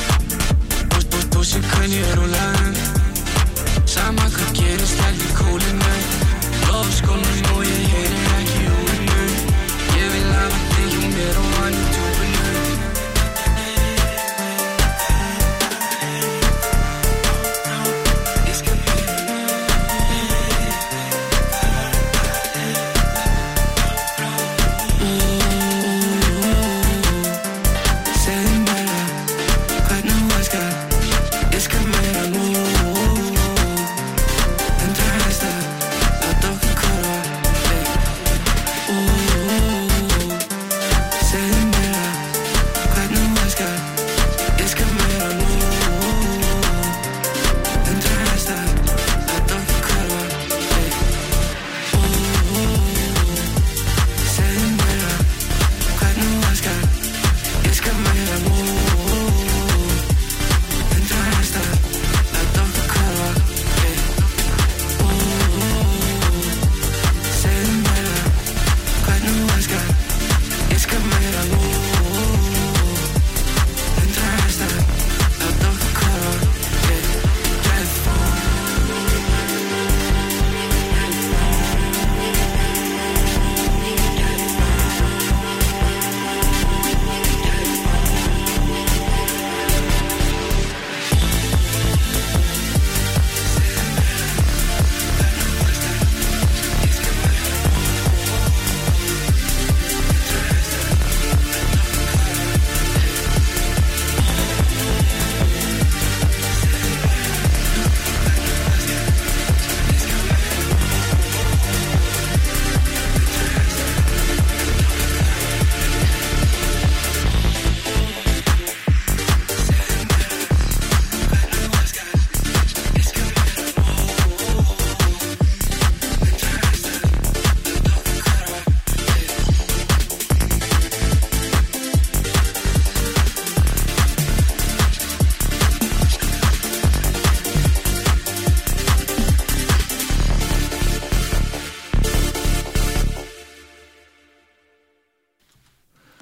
Þú sé hvernig ég rúla Sama hvað gerist heldur kúlinu Lofa skólanum og ég heyri ekki úrinu Ég vil hafa þig hjá mér og hann í túbinu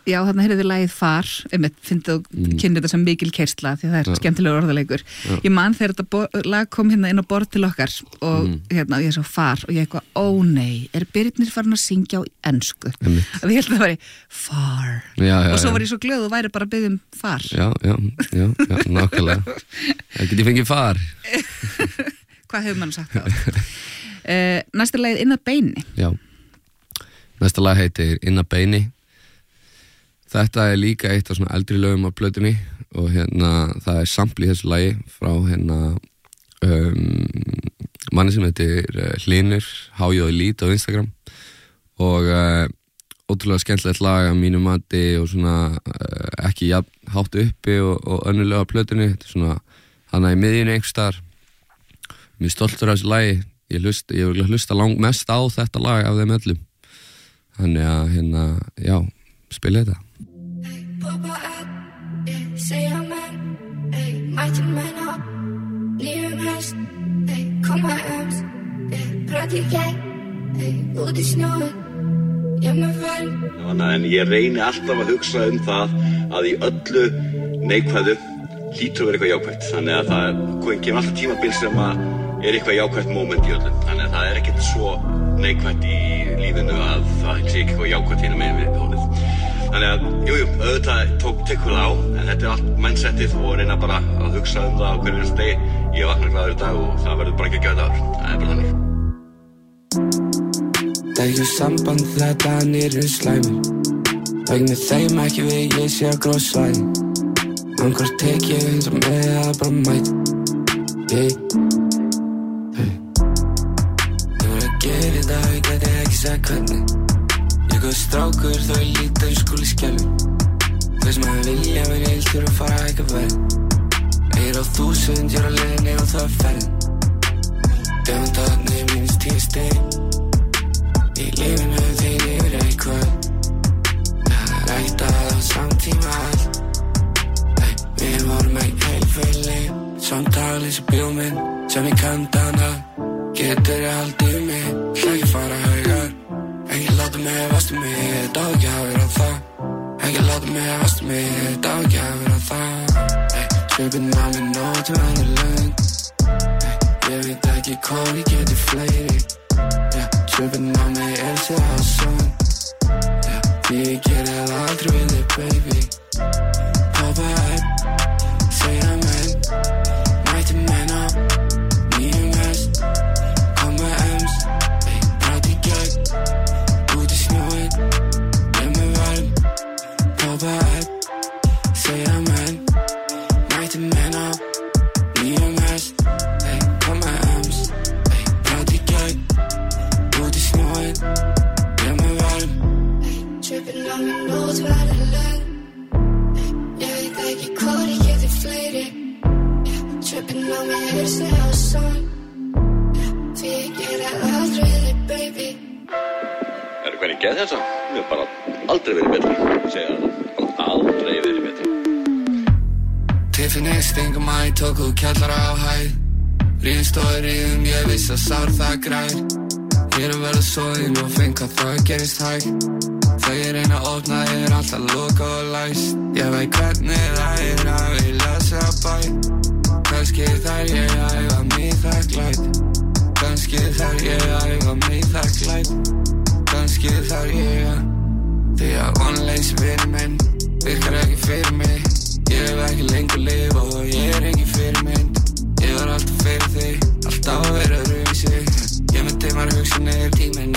Já, þarna heyrðu við lagið Far, finnst þú kynni þetta sem mikil keyrsla því það skemmtilegur orðaleikur. Ég man þegar þetta lag kom hérna inn á borð til okkar og hérna, ég svo Far og ég eitthvað, ó nei, Birnir farin að syngja á ensku? Og ég held að það væri Far. Og svo var ég svo glöð og væri bara að biðja Far. Já, nákvæmlega. Það geti fengið Far. Hvað hefur mann sagt það? Næsta lagið Inn að beini. Já, næsta lag heitir Inn að beini. Þetta líka eitt af svona eldri lögum á plötunni og hérna það sampl í þessu lagi frá hérna manni sem heitir Hlynur Hájóði Lít á Instagram og ótrúlega skemmtilegt lag að mínu mati og svona ekki jafn hátt uppi og önnur lög á plötunni. Þetta svona hana í miðjunni einhvers staðar. Mjög stoltur af þessu lagi. Ég vil hlusta mest á þetta lag af þeim öllum. Þannig að hérna, já, spila þetta. Poppa upp, segja menn, mæti menn upp, nýjum hest, koma prati gegn, út í snjóð, ég með vörn. En ég reyni alltaf að hugsa það að í öllu neikvæðu hlýtur að vera eitthvað jákvætt. Þannig að það kemur alltaf tímabil sem að eitthvað jákvætt moment í öllu. Þannig að það ekkert svo neikvætt í lífinu að það sé eitthvað jákvætt hérna megin við hólið. Þannig að, auðvitað tekur það á, en þetta allt mindsetið og reyna bara að hugsa það á hverju einasta degi. Ég vaknar glaður í dag og það verður bara ekki að gera dagur. Það bara þannig. Þegar samband þetta nýrri slæmur, vegna þeim ekki við ég sé að grósvæði. Hvort tek ég eins og með að bara mæt. Ég voru að gera þetta, ég geti ekki sagt hvernig. Ég góð strákur þó ég líta skúli skjálfum. Hvers maður vilja minn heiltur að fara eitthvað verð. Ég á 1000, ég á leiðinni og það ferðin. Döfundarnir mínist 10 stig. Í lífinu þín yfir eitthvað. Það ekkert að á samtíma allt. Við vorum heilfeyleg. Samtalið sem bjóminn sem ég kandana. Getur ég haldið mig, ekki fara haugar. Ekki láta mig vastu mig, þetta á ekki að vera það. Ekki láta mig vastu mig, þetta á ekki að vera það. Svipinn á mig nót og hann löng. Ég veit ekki hvað ég geti fleiri. Svipinn á mig sér á son. Því ég geri það aldrei við þig, baby. Poppa upp, segja menn, mæti menn á, nýjum hest, koma ems, prati gegn. Poppa upp, segja menn, mæti menn á, nýjum hest, koma ems, prati gegn, út í snjóinn, ég með varm. Trippin á mig nót verður löng, ég veit ekki hvað ég geti fleiri. Trippin á mig sér á son, því ég geri aldrei þig, baby. Hvernig get þetta? Mér bara aldrei verið betri. Segja það, bara aldrei verið betri. Tiffany stingum að ég tók úr kjallara á hæð. Ríðin stóði ríðum, ég viss að sár það grær. Ég að verða soðin og finn hvað það gerist hægt. Þegar ég reyna að opna, ég alltaf loka og læst. Ég veit hvernig það að vilja segja bæ. Kannski þarf ég að æfa mig þakklæt. Kannski þarf ég að æfa mig þakklæt. Kannski þarf ég að því að vonleys vinur minn virkar ekki fyrir mig. Ég hef ekki lengur lifa og ég ekki fyrir mynd. Ég var alltaf fyrir þig, alltaf að vera öðruvísi. Ég með dimmar hugsanir tíminn.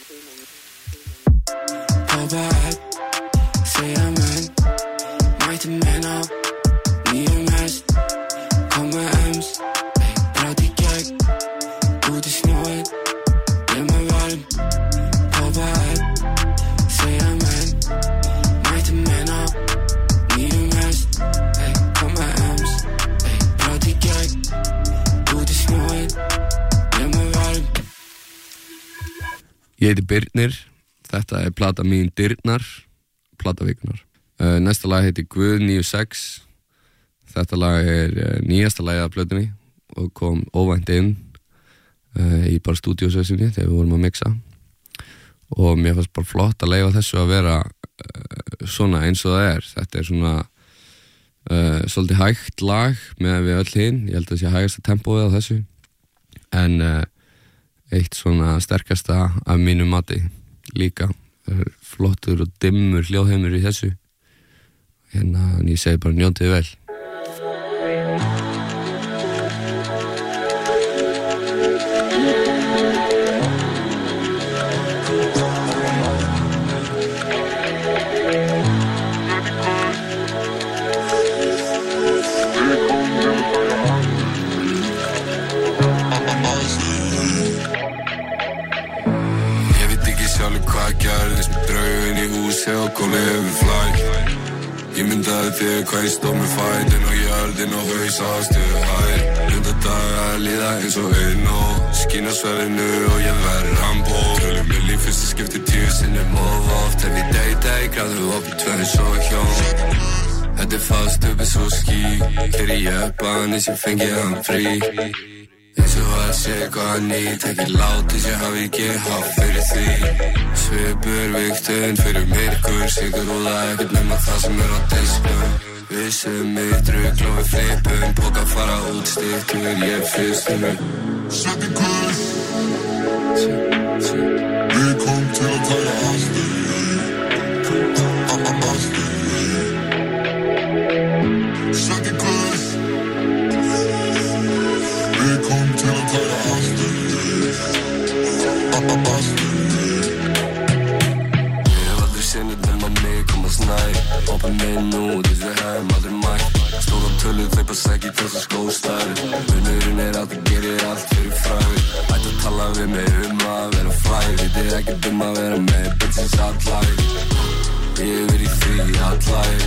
Poppa upp, segja menn, mæti menn á, nýjum hest, koma ems, prati gegn, út í snjóinn, ég með varm. Poppa upp, segja menn, mæti menn á, nýjum hest, koma ems, prati gegn, út í snjóinn, ég með varm. Ég heiti Birnir, þetta plata mín Dyrnar, plata vikunar. Næsta lag heitir Guð 96, þetta lag nýjasta lagið af plötunni og kom óvænt inn í bara stúdíósessunni þegar við vorum að mixa. og mér fannst bara flott að leyfa þessu að vera svona eins og það þetta svona svolítið hægt lag með við öll hinn, ég held að það sé hægasta tempóið á þessu en eitt svona sterkasta af mínu mati líka flottur og dimmur hljóðheimur í þessu en ég segi bara njótið vel og gólið hefur flæk Ég myndaði þig hvað ég stóð með fætin og jörðin og haus ástuðu hæð Lunda daga líða eins og einn og skín á sverðinu og ég verð Rambo Tölum mér líf fyrstu skipti 10 sinnum og oft Ef ég day, gráðu upp í 2 svo hjón Þetta fast upp eins og ský Keri jeppan eins ég fengi hann frí Eins og að sé hvað hann nýtt Ekki látið ég hafi ekki haft fyrir því Svipur viktun fyrir myrkur Sigur og það ekkert nema það sem á diskum Vissum mitt rugl og við flipum Póka fara út styrktur ég fyrstum Svetti kvöld Við kom til að taka aftur Svetti kvöld Við kom til að taka aftur Hoppa með nú, þessu hefum aldrei mætt Stóra tölur, hlaupa sæk í þessu skóstæri Munurinn að það gerir allt fyrir fræði Ætti að tala við mig að vera fræði Vitið ekkert að vera með bitches allæg Ég verið í því allæg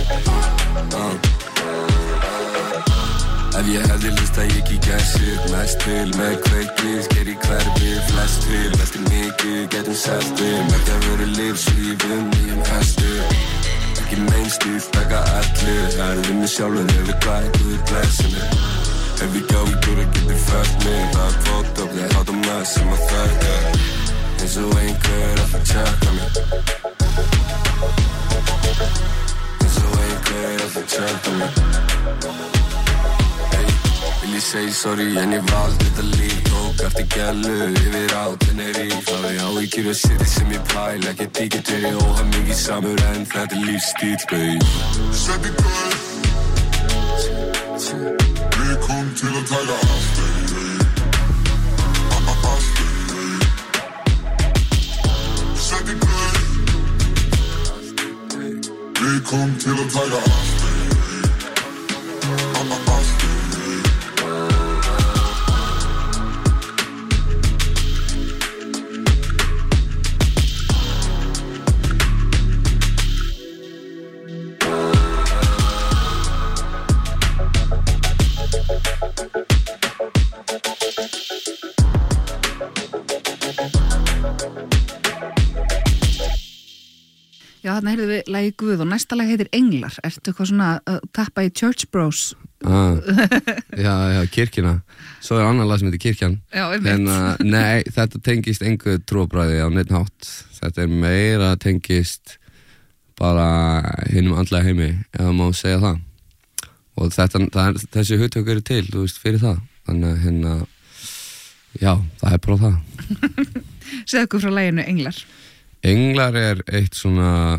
Ef ég hefði list að ég kíkja shit Mest til með kveiklis, ger í hverfi Flest til, velti mikið, getum selti Mörgja verið lífslífum, nýjum hesti Ekki mainstíl, taka allir Erði mig sjálfur, hefur glæður blessinu Ef ég gá í gúra, getur fært mig Það fucked up, þeir hátta maður sem að þakka Eins og einhver að það tjaka mig Eins og einhver að það tjaka mig Vil ég segi sorry en ég valdi þetta líf Tók eftir gælu yfir á Tenerife Hafi áhyggjur af shit sem ég pæl Ekkert getur ég óhaf mikið samur en þetta lífstíl, babe Svetti kvöld Við kom til að taka aftur Svetti kvöld Við kom til að taka aftur Já, þarna heyrðum við lagi Guð og næsta lag heitir Englar. Ertu eitthvað svona að tappa í Church Bros? Já, kirkjuna. Svo annar lag sem heitir Kirkjan. Já, einmitt. Nei, þetta tengist engu trúabræði á neitt hátt. Þetta meira tengist bara hinum andlega heimi, ef það má segja það. Og þessi hugtök eru til, þú veist, fyrir það. Þannig að, já, það bara það. Segðu okkur frá laginu Englar. Englar eitt svona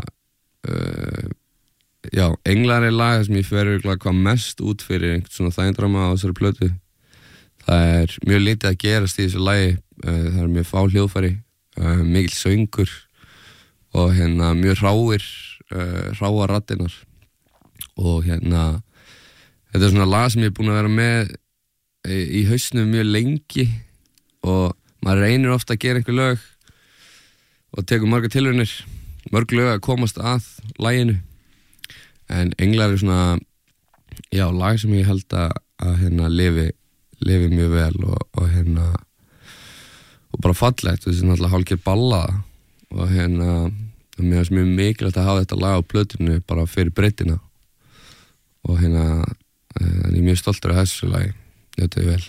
Englar lag sem ég fer hvað mest út fyrir einhvern svona þægindrama á þessari plötu. Það mjög lítið að gerast í þessu lagi það mjög fá hljóðfæri mikill söngur og mjög ráa raddirnar og þetta svona lag sem ég búin að vera með í hausnum mjög lengi og maður reynir ofta að gera einhver lög og tekur marga tilraunir, mörg lög að komast að laginu en Englar svona lag sem ég held að lifi mjög vel og bara fallegt, þessi náttúrulega hálfgerð ballada og mér finnst mjög mikilvægt að hafa þetta lag á plötunni bara fyrir breiddina og ég er mjög stoltur af þessu lagi, þetta vel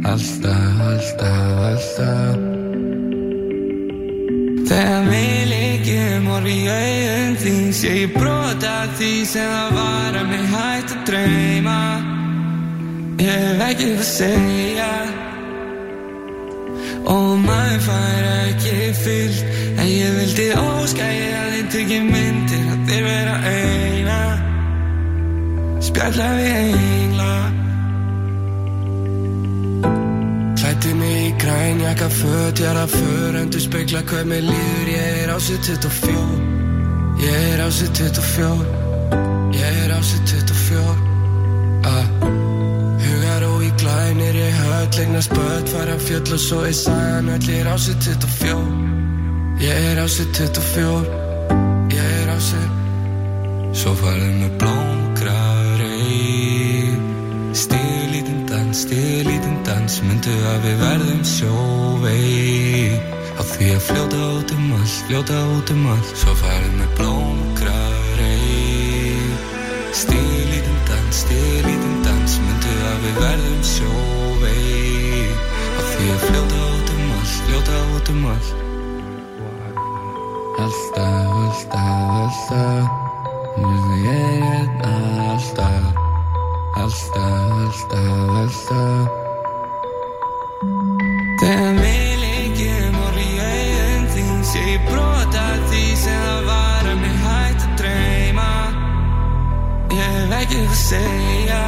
alltaf Þegar við liggjum horfi í augun þín sé ég brot af því sem það var að mig hætt að drauma Ég hef ekki að segja Og maður fær ekki fyllt En ég vildi óska ég að þið tekið myndir að þér vera eina Spjalla við engla Klæddi mig í grænjakka föt Ég að för endur spegla hvað mér líður Ég á sig 24 Ég á sig 24 Ég á sig 24 Hugar og í glænir Ég höll eignast börn Fara fjöll og svo í sagan öll Ég á sig 24 Ég á sig 24 Ég á sig Svo farið með blómgraður Stílítinn dans Myndu að við verðum sjóveig Á því að fljóta út allt Svo farið með blómgraður Stílítinn dans Myndu að við verðum sjóveig Á því að fljóta út allt Alltaf Ég alltaf Þegar við liggjum horfi í augun þín sé ég brot af því sem það var að mig hætt að drauma Ég hef ekki að segja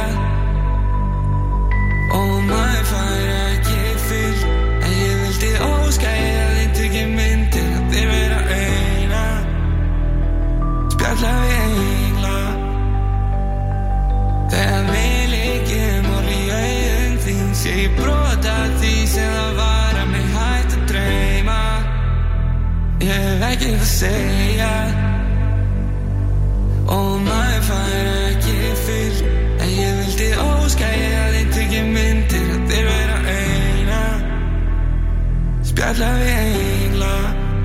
Og maður fær ekki fyllt En ég vildi óska ég að þið tekið myndir að þér vera eina Spjalla við engla Þegar við liggjum horfi í augun þín sé ég brot af því sem það var að mig hætt að drauma Ég hef ekki að segja Og maður fær ekki fyllt En ég vildi óska ég að þið tekið myndir að þér vera eina Spjalla við engla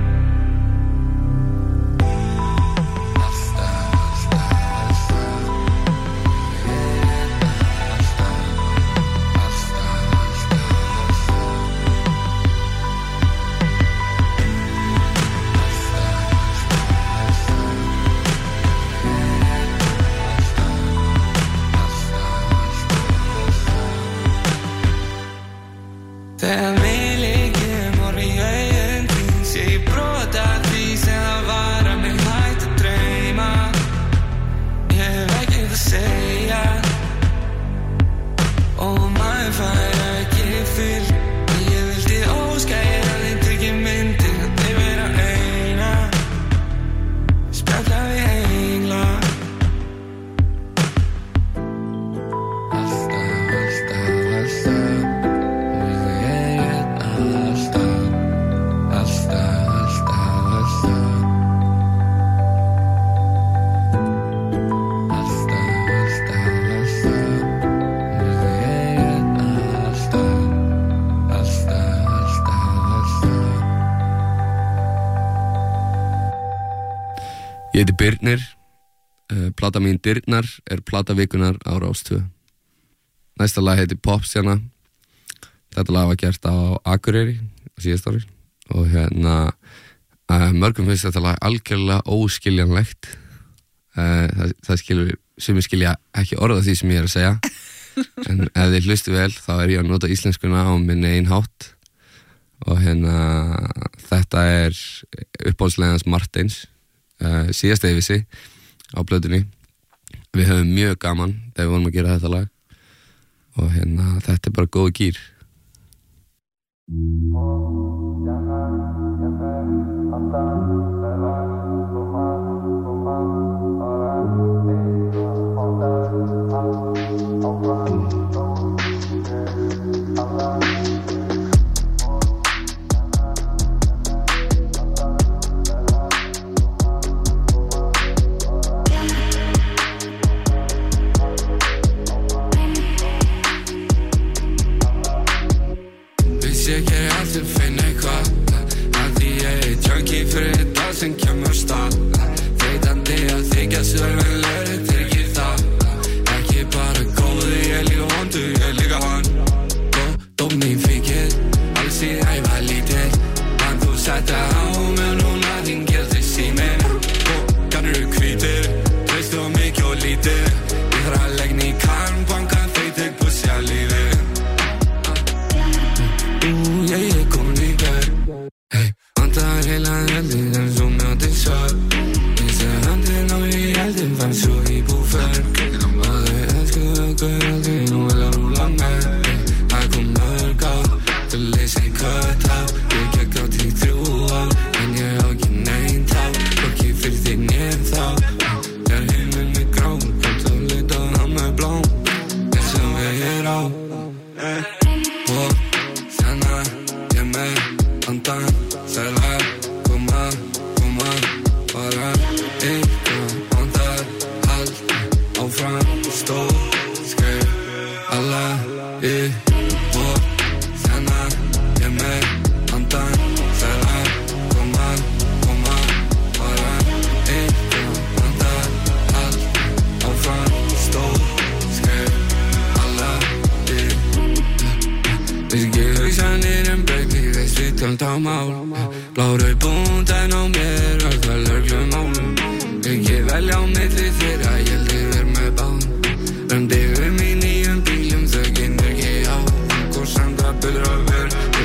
Þegar við liggjum horfi í augun þín sé ég brot af því sem það var að mig hætt að drauma Ég hef ekki að segja Og maður fær ekki fyllt En ég vildi óska ég að þið tekið myndir að þér vera eina Spjalla við engla Alltaf Ég heiti Birnir, plata mín Dyrnar er plata vikunar á Rás 2. Næsta lag heitir Popstjarna. Þetta lag var gert á Akureyri á síðasta ári og mörgum finnst þetta lag algjörlega óskiljanlegt. Það skilur, sumir skilja ekki orða því sem ég að segja en ef þið hlustu vel þá ég að nota íslenskuna á minn eigin hátt og þetta er uppáhaldslegans Martins. Síðast ég vissi á plötunni við höfum mjög gaman þegar við vorum að gera þetta lag og þetta er bara góð gýr Ég geri allt að finna eitthvað Að því ég junkie fyrir þetta sem kemur stað Veitandi að þykja sörvenlegur Þetta ekki það Ekki bara góði, ég líka vondu, ég líka hann Dómni Og þennan ég með andan þegar koma bara einhver andar allt áfram stór skref alla Við ekki hugsanir baby veist við tölum támál Blárau búndæn á mér öll lögreglumálum Ekki velja á milli þeirra ég lifir með báðum Röndi í nýjum bílum þau kynir ekki á Hvort samt að bullra